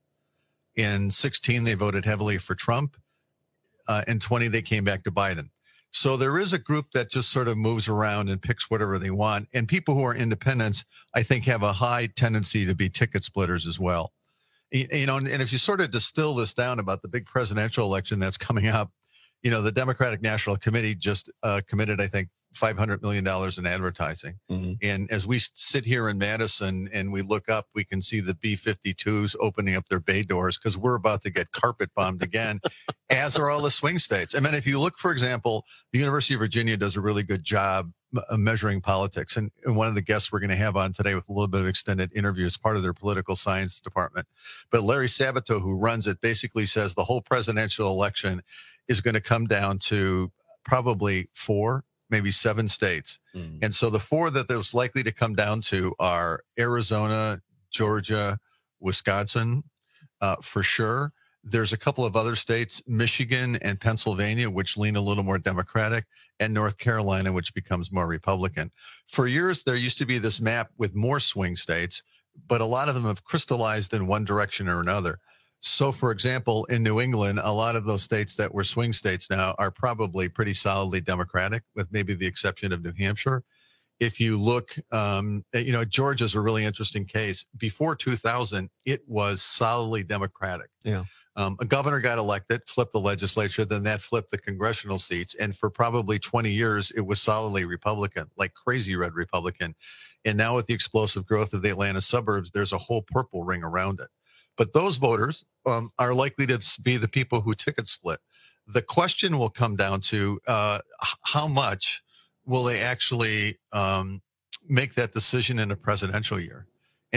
In sixteen, they voted heavily for Trump. Uh, in twenty, they came back to Biden. So there is a group that just sort of moves around and picks whatever they want. And people who are independents, I think, have a high tendency to be ticket splitters as well. You know, and if you sort of distill this down about the big presidential election that's coming up, you know, the Democratic National Committee just uh, committed, I think, five hundred million dollars in advertising. Mm-hmm. And as we sit here in Madison and we look up, we can see the B fifty-twos opening up their bay doors because we're about to get carpet bombed again, as are all the swing states. I mean, if you look, for example, the University of Virginia does a really good job measuring politics. And, and one of the guests we're going to have on today with a little bit of extended interview is part of their political science department. But Larry Sabato, who runs it, basically says the whole presidential election is going to come down to probably four, maybe seven states. Mm. And so the four that there's likely to come down to are Arizona, Georgia, Wisconsin, uh, for sure. There's a couple of other states, Michigan and Pennsylvania, which lean a little more Democratic, and North Carolina, which becomes more Republican. For years, there used to be this map with more swing states, but a lot of them have crystallized in one direction or another. So, for example, in New England, a lot of those states that were swing states now are probably pretty solidly Democratic, with maybe the exception of New Hampshire. If you look, um, you know, Georgia's a really interesting case. Before two thousand, it was solidly Democratic. Yeah. Um, a governor got elected, flipped the legislature, then that flipped the congressional seats. And for probably twenty years, it was solidly Republican, like crazy red Republican. And now with the explosive growth of the Atlanta suburbs, there's a whole purple ring around it. But those voters um, are likely to be the people who ticket split. The question will come down to uh, how much will they actually um, make that decision in a presidential year?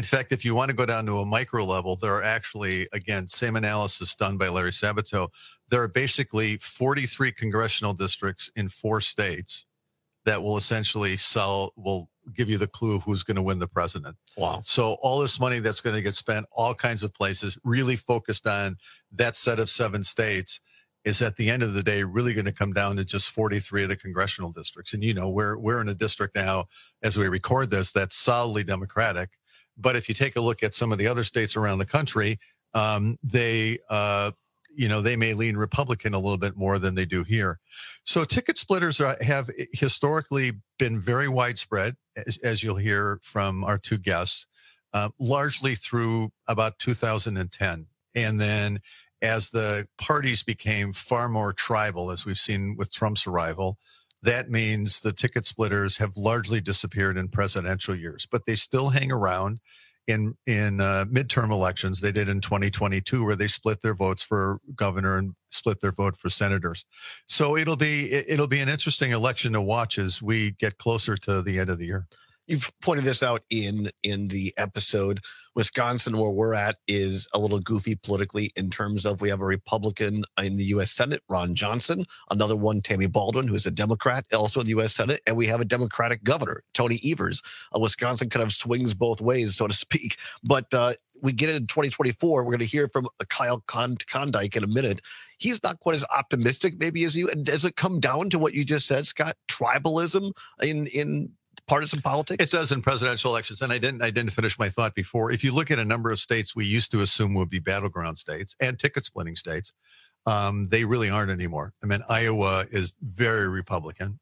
In fact, if you want to go down to a micro level, there are actually, again, same analysis done by Larry Sabato. There are basically forty-three congressional districts in four states that will essentially sell, will give you the clue who's going to win the president. Wow. So all this money that's going to get spent, all kinds of places, really focused on that set of seven states, is at the end of the day really going to come down to just forty-three of the congressional districts. And, you know, we're, we're in a district now, as we record this, that's solidly Democratic. But if you take a look at some of the other states around the country, um, they, uh, you know, they may lean Republican a little bit more than they do here. So ticket splitters are, have historically been very widespread, as, as you'll hear from our two guests, uh, largely through about two thousand ten. And then as the parties became far more tribal, as we've seen with Trump's arrival, that means the ticket splitters have largely disappeared in presidential years, but they still hang around in in uh, midterm elections. They did in twenty twenty-two, where they split their votes for governor and split their vote for senators. So it'll be it'll be an interesting election to watch as we get closer to the end of the year. You've pointed this out in in the episode. Wisconsin, where we're at, is a little goofy politically in terms of we have a Republican in the U S Senate, Ron Johnson, another one, Tammy Baldwin, who is a Democrat, also in the U S Senate, and we have a Democratic governor, Tony Evers. Uh, Wisconsin kind of swings both ways, so to speak. But uh, we get into twenty twenty-four. We're going to hear from Kyle Klondike in a minute. He's not quite as optimistic, maybe, as you. Does it come down to what you just said, Scott? Tribalism in in partisan politics? It does in presidential elections. And I didn't I didn't finish my thought before. If you look at a number of states we used to assume would be battleground states and ticket splitting states, um, they really aren't anymore. I mean, Iowa is very Republican.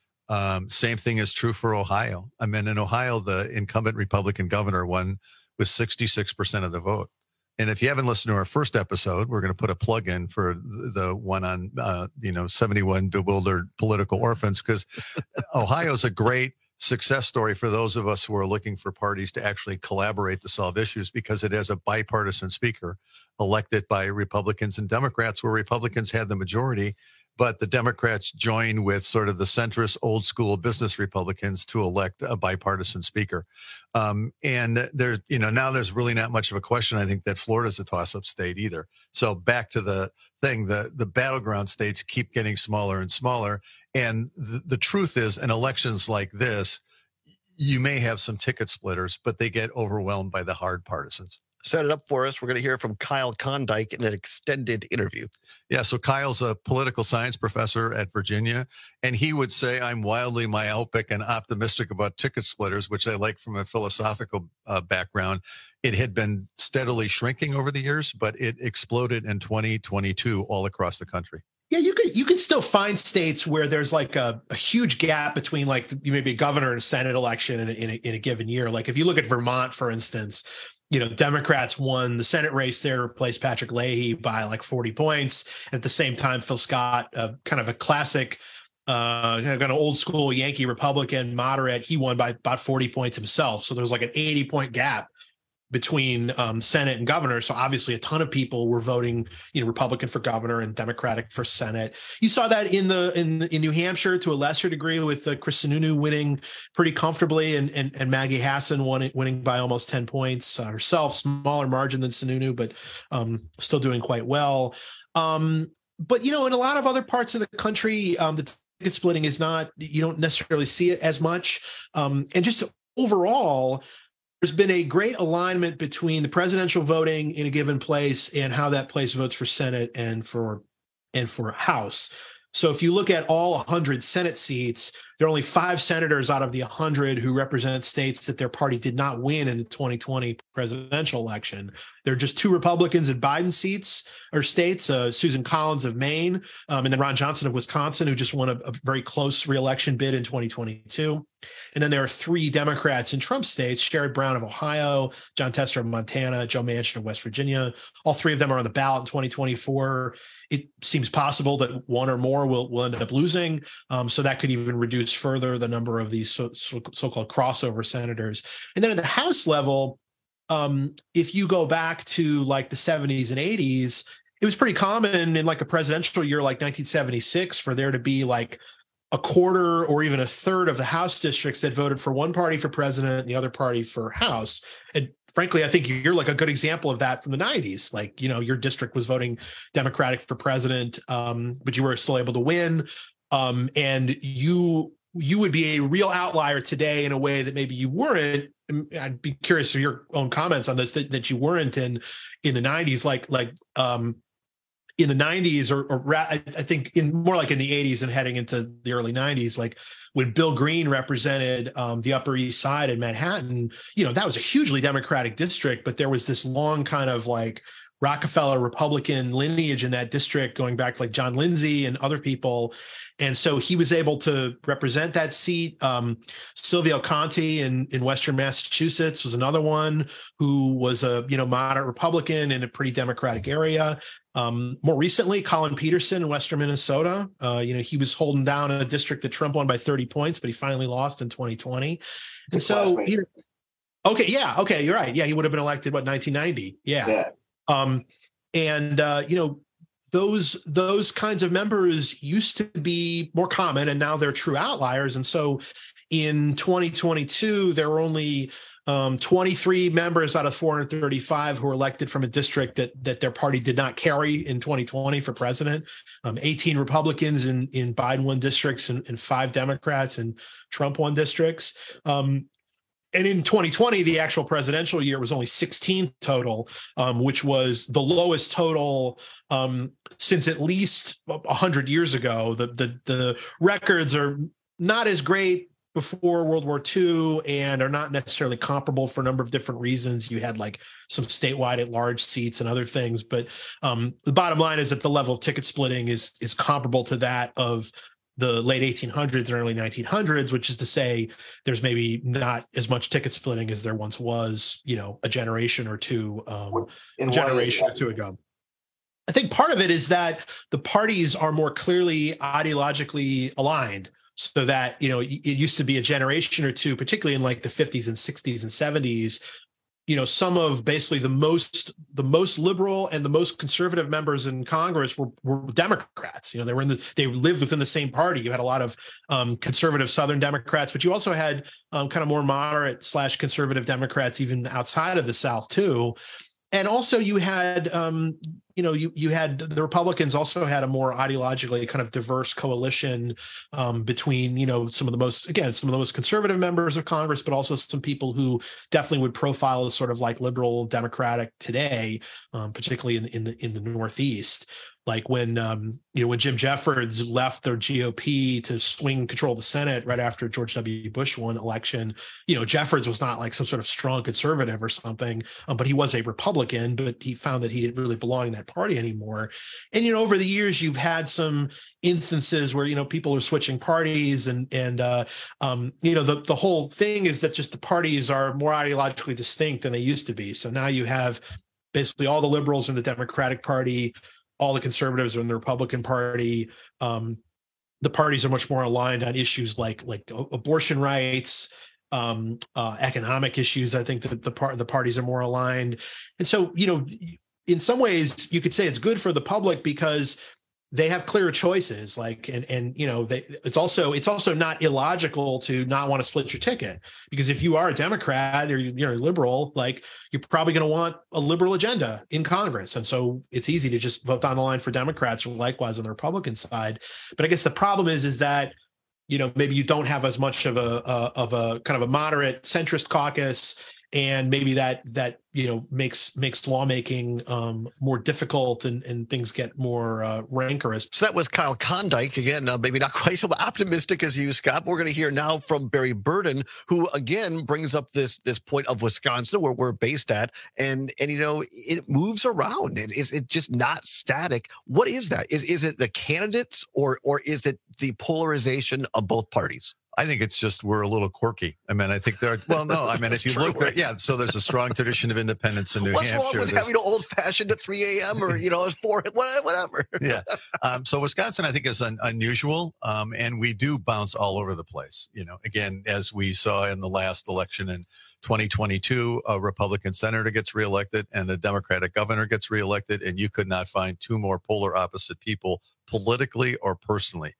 Um, same thing is true for Ohio. I mean, in Ohio, the incumbent Republican governor won with sixty-six percent of the vote. And if you haven't listened to our first episode, we're going to put a plug in for the, the one on, uh, you know, seventy-one bewildered political orphans, because Ohio is a great success story for those of us who are looking for parties to actually collaborate to solve issues, because it has a bipartisan speaker elected by Republicans and Democrats, where Republicans had the majority, but the Democrats joined with sort of the centrist old school business Republicans to elect a bipartisan speaker. Um, and there's, you know, now there's really not much of a question, I think, that Florida's a toss-up state either. So back to the thing, the, the battleground states keep getting smaller and smaller. And the, the truth is, in elections like this, you may have some ticket splitters, but they get overwhelmed by the hard partisans. Set it up for us. We're going to hear from Kyle Klondike in an extended interview. Yeah, so Kyle's a political science professor at Virginia, and he would say I'm wildly myopic and optimistic about ticket splitters, which I like from a philosophical uh, background. It had been steadily shrinking over the years, but it exploded in twenty twenty-two all across the country. Yeah, you could you can still find states where there's like a, a huge gap between like you maybe a governor and Senate election in a, in, a, in a given year. Like if you look at Vermont, for instance, you know, Democrats won the Senate race there to replace Patrick Leahy by like forty points. At the same time, Phil Scott, uh, kind of a classic, uh, kind of an old school Yankee Republican moderate, he won by about forty points himself. So there was like an eighty point gap between um, Senate and governor. So obviously a ton of people were voting, you know, Republican for governor and Democratic for Senate. You saw that in the in in New Hampshire to a lesser degree, with uh, Chris Sununu winning pretty comfortably, and and, and Maggie Hassan won, winning by almost ten points uh, herself, smaller margin than Sununu, but um, still doing quite well. Um, but, you know, in a lot of other parts of the country, um, the ticket splitting is not, you don't necessarily see it as much. Um, and just overall, there's been a great alignment between the presidential voting in a given place and how that place votes for Senate and for and for House. So if you look at all one hundred Senate seats, there are only five senators out of the one hundred who represent states that their party did not win in the twenty twenty presidential election. There are just two Republicans in Biden seats or states, uh, Susan Collins of Maine, um, and then Ron Johnson of Wisconsin, who just won a, a very close reelection bid in twenty twenty-two. And then there are three Democrats in Trump states, Sherrod Brown of Ohio, John Tester of Montana, Joe Manchin of West Virginia. All three of them are on the ballot in twenty twenty-four. It seems possible that one or more will, will end up losing. Um, so that could even reduce further the number of these so, so, so-called crossover senators. And then at the House level, um, if you go back to like the seventies and eighties, it was pretty common in like a presidential year like nineteen seventy-six for there to be like a quarter or even a third of the House districts that voted for one party for president and the other party for House. And frankly, I think you're like a good example of that from the nineties. Like, you know, your district was voting Democratic for president, um, but you were still able to win. Um, and you you would be a real outlier today in a way that maybe you weren't. I'd be curious for your own comments on this, that, that you weren't in in the nineties, like like um, in the nineties, or, or I think in more like in the eighties and heading into the early nineties, like when Bill Green represented um, the Upper East Side in Manhattan, you know, that was a hugely Democratic district, but there was this long kind of like Rockefeller Republican lineage in that district going back to like John Lindsay and other people. And so he was able to represent that seat. Um, Silvio Conti in, in Western Massachusetts was another one who was a, you know, moderate Republican in a pretty Democratic area. Um, more recently, Colin Peterson in Western Minnesota, uh, you know, he was holding down a district that Trump won by thirty points, but he finally lost in twenty twenty. And so, you know, okay, yeah, okay, you're right. Yeah, he would have been elected, what, nineteen ninety? Yeah. yeah. Um, and, uh, you know, those those kinds of members used to be more common, and now they're true outliers. And so in twenty twenty-two, there were only um, twenty-three members out of four hundred thirty-five who were elected from a district that that their party did not carry in twenty twenty for president. Um, eighteen Republicans in, in Biden won districts, and, and five Democrats in Trump won districts. Um, And in twenty twenty, the actual presidential year was only sixteen total, um, which was the lowest total um, since at least one hundred years ago. The, the the records are not as great before World War Two and are not necessarily comparable for a number of different reasons. You had like some statewide at large seats and other things. But um, the bottom line is that the level of ticket splitting is is comparable to that of the late eighteen hundreds and early nineteen hundreds, which is to say there's maybe not as much ticket splitting as there once was, you know, a generation or two, um, a generation or two ago. I think part of it is that the parties are more clearly ideologically aligned, so that, you know, it used to be a generation or two, particularly in like the fifties and sixties and seventies, you know, some of basically the most the most liberal and the most conservative members in Congress were, were Democrats. You know, they were in the they lived within the same party. You had a lot of um, conservative Southern Democrats, but you also had um, kind of more moderate slash conservative Democrats even outside of the South too. And also you had, um, you know, you you had the Republicans also had a more ideologically kind of diverse coalition um, between, you know, some of the most, again, some of the most conservative members of Congress, but also some people who definitely would profile as sort of like liberal Democratic today, um, particularly in, in the in the Northeast. Like when, um, you know, when Jim Jeffords left the G O P to swing control of the Senate right after George W. Bush won election, you know, Jeffords was not like some sort of strong conservative or something, um, but he was a Republican, but he found that he didn't really belong in that party anymore. And, you know, over the years, you've had some instances where, you know, people are switching parties and, and uh, um, you know, the, the whole thing is that just the parties are more ideologically distinct than they used to be. So now you have basically all the liberals in the Democratic Party, all the conservatives are in the Republican Party. Um, the parties are much more aligned on issues like like abortion rights, um, uh, economic issues. I think that the part the parties are more aligned, and so, you know, in some ways you could say it's good for the public because they have clearer choices. Like, and and you know, they, it's also it's also not illogical to not want to split your ticket, because if you are a Democrat or you're a liberal, like, you're probably going to want a liberal agenda in Congress, and so it's easy to just vote down the line for Democrats, or likewise on the Republican side. But I guess the problem is is that, you know, maybe you don't have as much of a, a of a kind of a moderate centrist caucus, and maybe that that you know makes makes lawmaking um, more difficult, and, and things get more uh, rancorous. So that was Kyle Klondike again. Uh, maybe not quite so optimistic as you, Scott. We're going to hear now from Barry Burden, who again brings up this this point of Wisconsin, where we're based at, and and you know it moves around. It, it's it's just not static. What is that? Is is it the candidates, or or is it the polarization of both parties? I think it's just we're a little quirky. I mean, I think there are, well, no, I mean, if you true, look right? at, yeah, so there's a strong tradition of independence in New What's Hampshire. What's wrong with having an old-fashioned at three a.m. or, you know, it's four, whatever. Yeah. Um, so Wisconsin, I think, is un- unusual, um, and we do bounce all over the place. You know, again, as we saw in the last election in twenty twenty-two, a Republican senator gets reelected and the Democratic governor gets reelected, and you could not find two more polar opposite people politically or personally.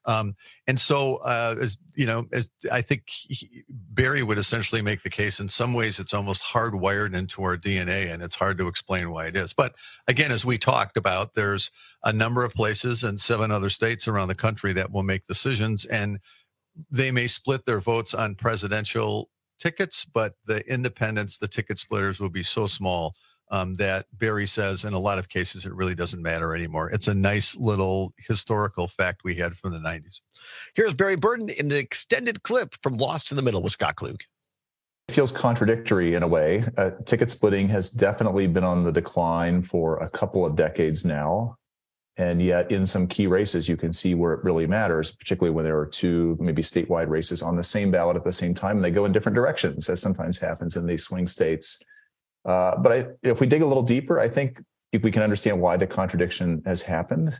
Um, and so, uh, as, you know, as I think he, Barry would essentially make the case, in some ways it's almost hardwired into our D N A, and it's hard to explain why it is. But again, as we talked about, there's a number of places and seven other states around the country that will make decisions, and they may split their votes on presidential tickets, but the independents, the ticket splitters, will be so small Um, that Barry says in a lot of cases it really doesn't matter anymore. It's a nice little historical fact we had from the nineties. Here's Barry Burton in an extended clip from Lost in the Middle with Scott Klug. It feels contradictory in a way. Uh, ticket splitting has definitely been on the decline for a couple of decades now. And yet in some key races, you can see where it really matters, particularly when there are two maybe statewide races on the same ballot at the same time, and they go in different directions, as sometimes happens in these swing states. Uh, but I, if we dig a little deeper, I think we can understand why the contradiction has happened.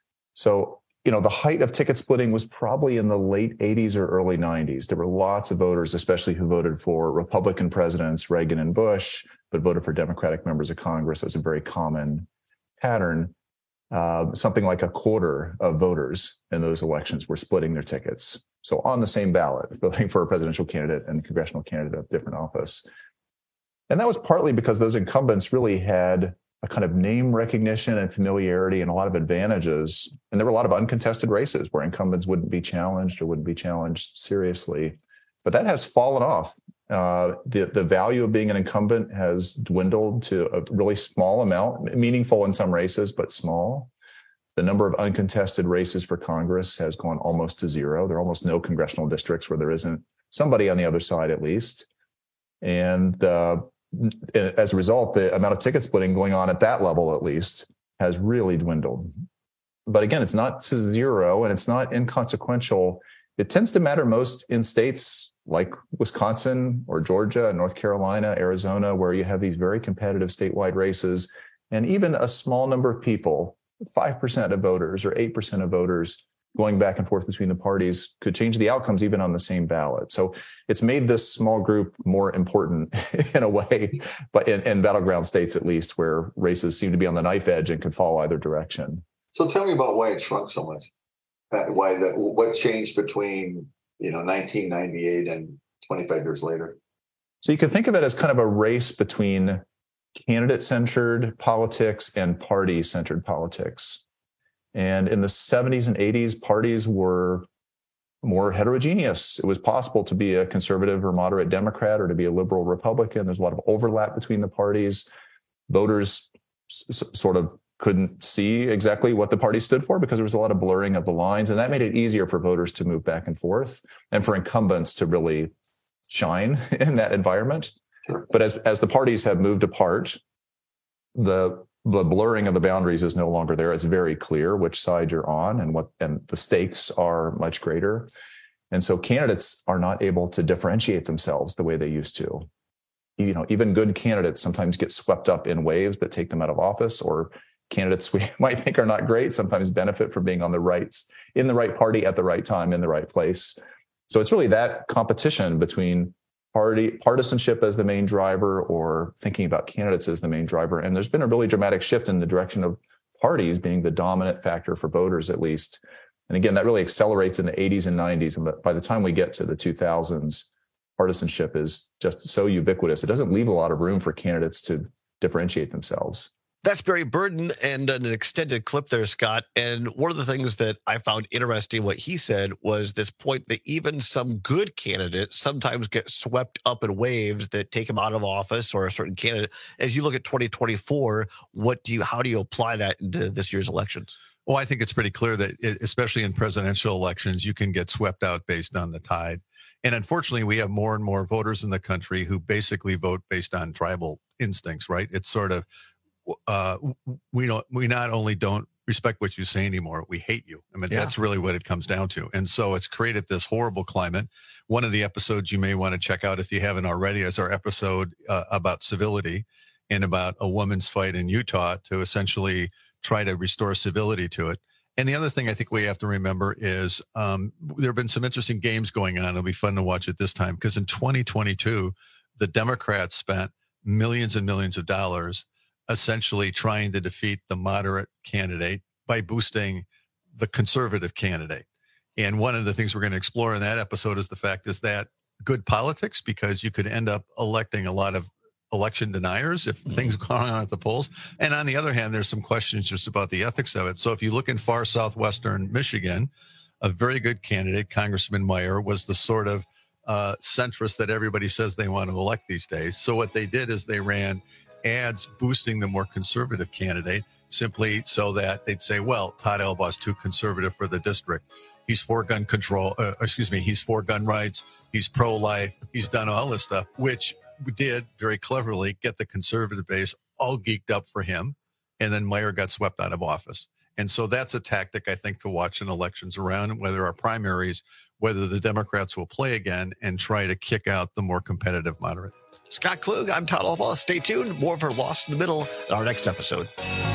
So, you know, the height of ticket splitting was probably in the late eighties or early nineties. There were lots of voters, especially who voted for Republican presidents, Reagan and Bush, but voted for Democratic members of Congress. That was a very common pattern. Uh, something like a quarter of voters in those elections were splitting their tickets. So on the same ballot, voting for a presidential candidate and congressional candidate of different office. And that was partly because those incumbents really had a kind of name recognition and familiarity and a lot of advantages. And there were a lot of uncontested races where incumbents wouldn't be challenged or wouldn't be challenged seriously. But that has fallen off. Uh, the, the value of being an incumbent has dwindled to a really small amount, meaningful in some races, but small. The number of uncontested races for Congress has gone almost to zero. There are almost no congressional districts where there isn't somebody on the other side, at least. And uh, as a result, the amount of ticket splitting going on at that level, at least, has really dwindled. But again, it's not to zero and it's not inconsequential. It tends to matter most in states like Wisconsin or Georgia, North Carolina, Arizona, where you have these very competitive statewide races. And even a small number of people, five percent of voters or eight percent of voters, going back and forth between the parties could change the outcomes even on the same ballot. So it's made this small group more important in a way, but in, in battleground states, at least, where races seem to be on the knife edge and could fall either direction. So tell me about why it shrunk so much. Uh, why that? What changed between, you know, nineteen ninety-eight and twenty-five years later? So you can think of it as kind of a race between candidate-centered politics and party-centered politics. And in the seventies and eighties, parties were more heterogeneous. It was possible to be a conservative or moderate Democrat or to be a liberal Republican. There's a lot of overlap between the parties. Voters s- sort of couldn't see exactly what the party stood for because there was a lot of blurring of the lines. And that made it easier for voters to move back and forth and for incumbents to really shine in that environment. Sure. But as, as the parties have moved apart, the the blurring of the boundaries is no longer there. It's very clear which side you're on and what, and the stakes are much greater. And so candidates are not able to differentiate themselves the way they used to. You know, even good candidates sometimes get swept up in waves that take them out of office, or candidates we might think are not great sometimes benefit from being on the right, in the right party at the right time, in the right place. So it's really that competition between party partisanship as the main driver or thinking about candidates as the main driver. And there's been a really dramatic shift in the direction of parties being the dominant factor for voters, at least. And again, that really accelerates in the eighties and nineties. And by the time we get to the two thousands, partisanship is just so ubiquitous. It doesn't leave a lot of room for candidates to differentiate themselves. That's Barry Burton and an extended clip there, Scott. And one of the things that I found interesting, what he said, was this point that even some good candidates sometimes get swept up in waves that take them out of office, or a certain candidate. As you look at twenty twenty-four, what do you, how do you apply that into this year's elections? Well, I think it's pretty clear that, especially in presidential elections, you can get swept out based on the tide. And unfortunately, we have more and more voters in the country who basically vote based on tribal instincts, right? It's sort of, uh, we don't, we not only don't respect what you say anymore, we hate you. I mean, yeah. That's really what it comes down to. And so it's created this horrible climate. One of the episodes you may want to check out if you haven't already is our episode uh, about civility and about a woman's fight in Utah to essentially try to restore civility to it. And the other thing I think we have to remember is um, there have been some interesting games going on. It'll be fun to watch it this time, because in twenty twenty-two, the Democrats spent millions and millions of dollars essentially trying to defeat the moderate candidate by boosting the conservative candidate. And one of the things we're going to explore in that episode is the fact is that good politics, because you could end up electing a lot of election deniers if things go on at the polls. And on the other hand, there's some questions just about the ethics of it. So if you look in far southwestern Michigan, a very good candidate, Congressman Meyer, was the sort of uh, centrist that everybody says they want to elect these days. So what they did is they ran ads boosting the more conservative candidate, simply so that they'd say, well, Todd Elbaugh's too conservative for the district. He's for gun control, uh, excuse me, he's for gun rights, he's pro-life, he's done all this stuff, which did very cleverly get the conservative base all geeked up for him. And then Meyer got swept out of office. And so that's a tactic, I think, to watch in elections around, whether our primaries, whether the Democrats will play again and try to kick out the more competitive moderate. Scott Klug, I'm Todd Albaugh. Stay tuned. More for Lost in the Middle in our next episode.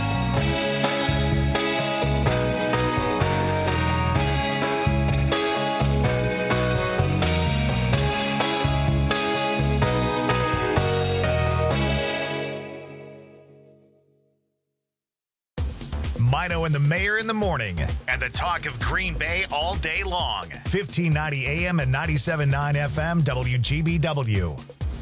Mino and the Mayor in the morning, and the talk of Green Bay all day long. fifteen ninety A M and ninety-seven point nine F M W G B W.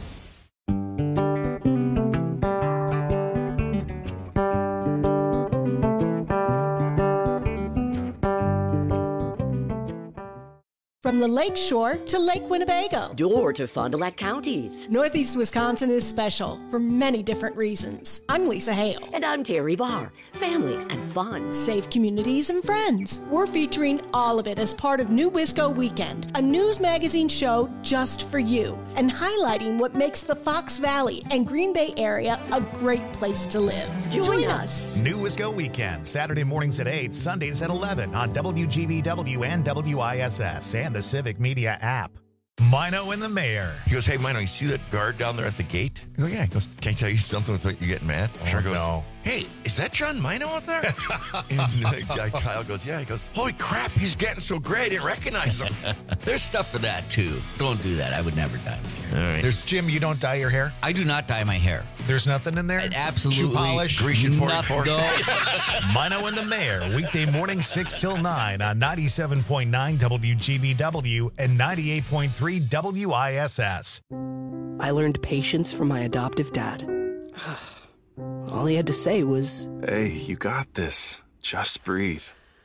From the Lake Shore to Lake Winnebago. Door to Fond du Lac counties. Northeast Wisconsin is special for many different reasons. I'm Lisa Hale. And I'm Terry Barr. Family and fun. Safe communities and friends. We're featuring all of it as part of New Wisco Weekend, a news magazine show just for you, and highlighting what makes the Fox Valley and Green Bay area a great place to live. Join, Join us. New Wisco Weekend, Saturday mornings at eight, Sundays at eleven on W G B W and W I S S and the Civic Media app. Mino and the Mayor. He goes, hey, Mino, you see that guard down there at the gate? I go, yeah. He goes, can I tell you something without you getting mad? Oh, sure goes, no. Hey, is that John Mino out there? And the guy Kyle goes, yeah. He goes, holy crap, he's getting so gray, I didn't recognize him. There's stuff for that, too. Don't do that. I would never dye my hair. All right. There's Jim, you don't dye your hair? I do not dye my hair. There's nothing in there? Absolutely. Shoe polish? Grecian forty-four. No. Mino and the Mayor, weekday morning six till nine on ninety-seven point nine W G B W and ninety-eight point three W I S S. I learned patience from my adoptive dad. All he had to say was, hey, you got this. Just breathe.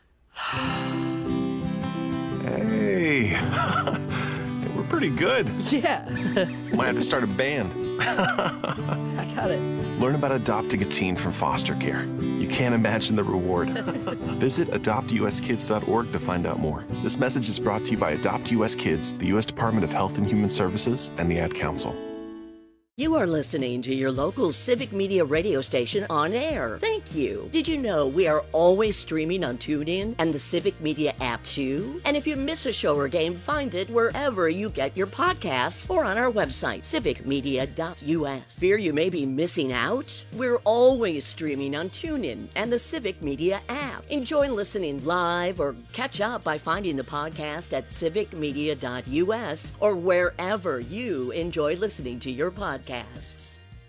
Hey. We're pretty good. Yeah. Might have to start a band. I got it. Learn about adopting a teen from foster care. You can't imagine the reward. Visit adopt u s kids dot org to find out more. This message is brought to you by Adopt U S Kids, the U S Department of Health and Human Services, and the Ad Council. You are listening to your local Civic Media radio station on air. Thank you. Did you know we are always streaming on TuneIn and the Civic Media app too? And if you miss a show or game, find it wherever you get your podcasts or on our website, civic media dot u s. Fear you may be missing out? We're always streaming on TuneIn and the Civic Media app. Enjoy listening live or catch up by finding the podcast at civic media dot u s or wherever you enjoy listening to your podcast. Podcasts.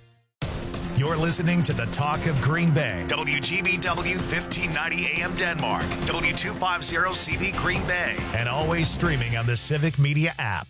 You're listening to the Talk of Green Bay. W G B W fifteen ninety A M Denmark. W two fifty C V Green Bay. And always streaming on the Civic Media app.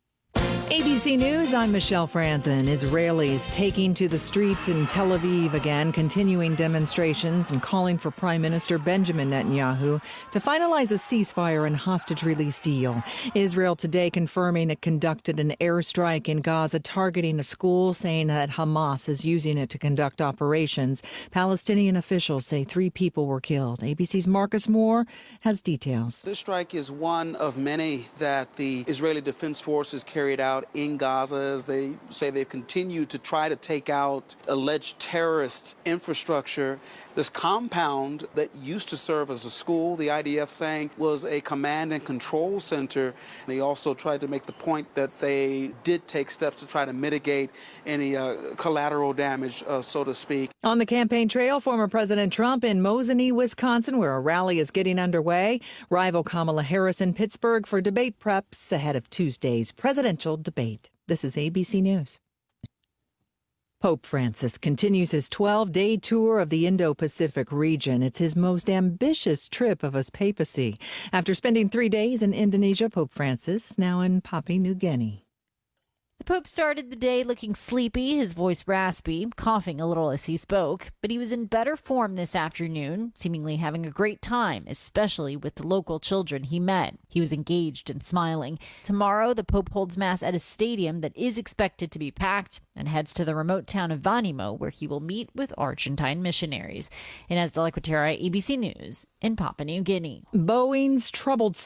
A B C News, I'm Michelle Franzen. Israelis taking to the streets in Tel Aviv again, continuing demonstrations and calling for Prime Minister Benjamin Netanyahu to finalize a ceasefire and hostage release deal. Israel today confirming it conducted an airstrike in Gaza targeting a school, saying that Hamas is using it to conduct operations. Palestinian officials say three people were killed. A B C's Marcus Moore has details. This strike is one of many that the Israeli Defense Forces carried out in Gaza as they say they've continued to try to take out alleged terrorist infrastructure. This compound that used to serve as a school, the I D F saying was a command and control center. They also tried to make the point that they did take steps to try to mitigate any uh, collateral damage, uh, so to speak. On the campaign trail, former President Trump in Mosinee, Wisconsin, where a rally is getting underway. Rival Kamala Harris in Pittsburgh for debate preps ahead of Tuesday's presidential debate. This is A B C News. Pope Francis continues his twelve-day tour of the Indo-Pacific region. It's his most ambitious trip of his papacy. After spending three days in Indonesia, Pope Francis now in Papua New Guinea. The Pope started the day looking sleepy, his voice raspy, coughing a little as he spoke, but he was in better form this afternoon, seemingly having a great time, especially with the local children he met. He was engaged and smiling. Tomorrow, the Pope holds Mass at a stadium that is expected to be packed and heads to the remote town of Vanimo, where he will meet with Argentine missionaries. Inez de la Cuetara, A B C News, in Papua New Guinea. Boeing's troubled